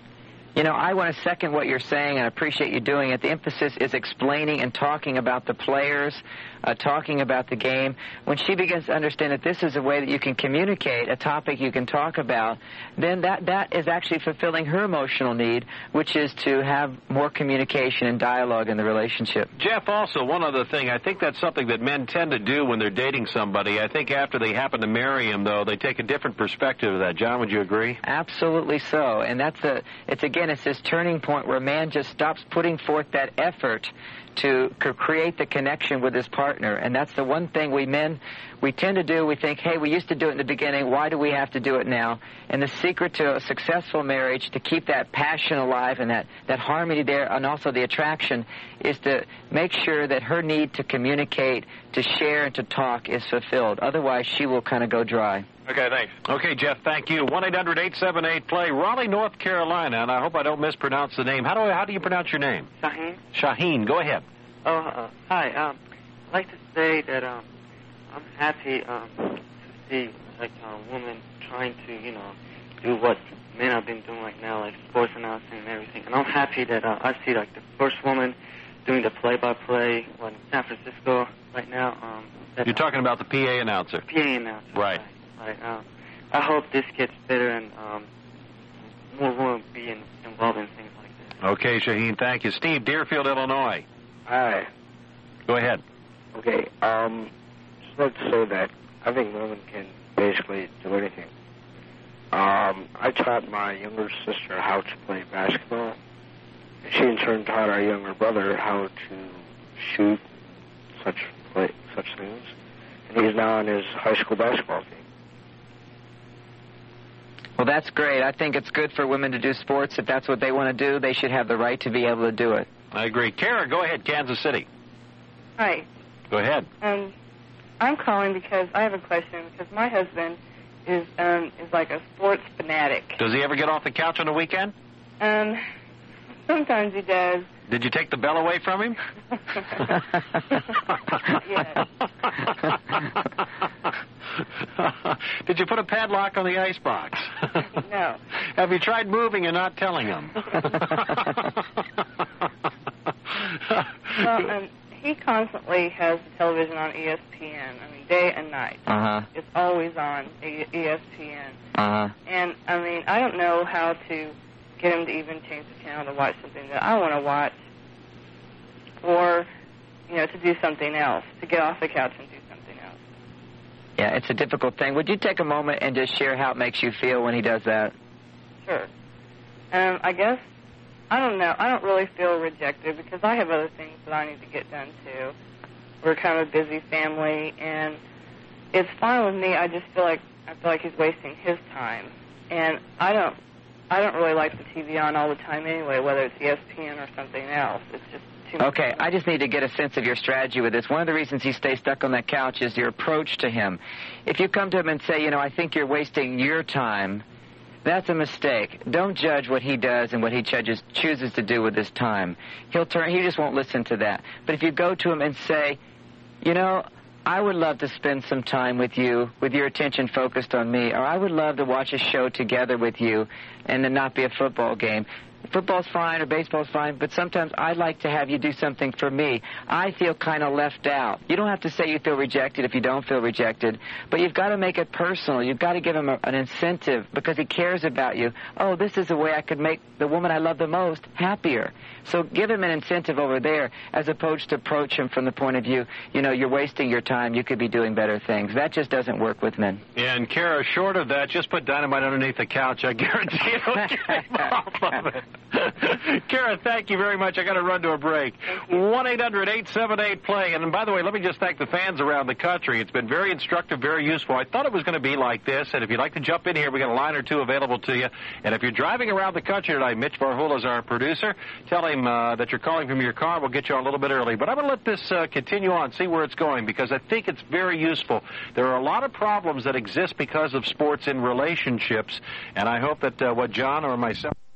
You know, I want to second what you're saying, and I appreciate you doing it. The emphasis is explaining and talking about the players, uh, talking about the game. When she begins to understand that this is a way that you can communicate, a topic you can talk about, then that, that is actually fulfilling her emotional need, which is to have more communication and dialogue in the relationship. Jeff, also, one other thing. I think that's something that men tend to do when they're dating somebody. I think after they happen to marry him, though, they take a different perspective of that. John, would you agree? Absolutely so. And that's a, it's again, it's this turning point where a man just stops putting forth that effort to create the connection with his partner. And that's the one thing we men, we tend to do. We think, hey, we used to do it in the beginning. Why do we have to do it now? And the secret to a successful marriage, to keep that passion alive and that, that harmony there, and also the attraction, is to make sure that her need to communicate, to share, and to talk is fulfilled. Otherwise, she will kind of go dry. Okay, thanks. Okay, Jeff, thank you. one eight hundred eight seven eight play, Raleigh, North Carolina, and I hope I don't mispronounce the name. How do I, how do you pronounce your name? Shaheen. Shaheen, go ahead. Oh, uh, hi. Um, I'd like to say that um, I'm happy um, to see like a woman trying to, you know, do what men have been doing like now, like sports announcing and everything. And I'm happy that uh, I see like the first woman doing the play-by-play well, in San Francisco right now. Um, that, You're talking about the P A announcer. P A announcer. Right. Right. Um, I hope this gets better and um, more women be in, involved in things like this. Okay, Shaheen, thank you. Steve, Deerfield, Illinois. Hi. Go ahead. Okay. Um, just like to say that I think women can basically do anything. Um, I taught my younger sister how to play basketball, and she in turn taught our younger brother how to shoot such play, such things, and he's now on his high school basketball team. Well, that's great. I think it's good for women to do sports. If that's what they want to do, they should have the right to be able to do it. I agree. Kara, go ahead, Kansas City. Hi. Go ahead. Um, I'm calling because I have a question, because my husband is um is like a sports fanatic. Does he ever get off the couch on the weekend? Um, sometimes he does. Did you take the bell away from him? Yes. Did you put a padlock on the icebox? No. Have you tried moving and not telling him? Well, um, he constantly has the television on E S P N. I mean, day and night. Uh-huh. It's always on E S P N. Uh-huh. And, I mean, I don't know how to get him to even change the channel to watch something that I want to watch, or, you know, to do something else, to get off the couch and do something else. Yeah, it's a difficult thing. Would you take a moment and just share how it makes you feel when he does that? Sure. Um, I guess, I don't know. I don't really feel rejected because I have other things that I need to get done, too. We're kind of a busy family, and it's fine with me. I just feel like I feel like he's wasting his time. And I don't I don't really like the T V on all the time anyway, whether it's E S P N or something else. It's just too much. Okay, I just need to get a sense of your strategy with this. One of the reasons he stays stuck on that couch is your approach to him. If you come to him and say, you know, I think you're wasting your time, That's a mistake. Don't judge what he does and what he chooses chooses to do with his time. He'll turn. He just won't listen to that. But if you go to him and say, you know, I would love to spend some time with you, with your attention focused on me, or I would love to watch a show together with you and then not be a football game. Football's fine or baseball's fine, but sometimes I'd like to have you do something for me. I feel kind of left out. You don't have to say you feel rejected if you don't feel rejected, but you've got to make it personal. You've got to give him a, an incentive because he cares about you. Oh, this is a way I could make the woman I love the most happier. So give him an incentive over there as opposed to approach him from the point of view, you know, you're wasting your time. You could be doing better things. That just doesn't work with men. Yeah, and Kara, short of that, just put dynamite underneath the couch. I guarantee it'll came off of it. Kara, thank you very much. I got to run to a break. one eight hundred eight seven eight play. And by the way, let me just thank the fans around the country. It's been very instructive, very useful. I thought it was going to be like this. And if you'd like to jump in here, we got a line or two available to you. And if you're driving around the country tonight, Mitch Varhula is our producer. Tell him uh, that you're calling from your car. We'll get you on a little bit early. But I'm going to let this uh, continue on, see where it's going, because I think it's very useful. There are a lot of problems that exist because of sports in relationships. And I hope that uh, what John or myself...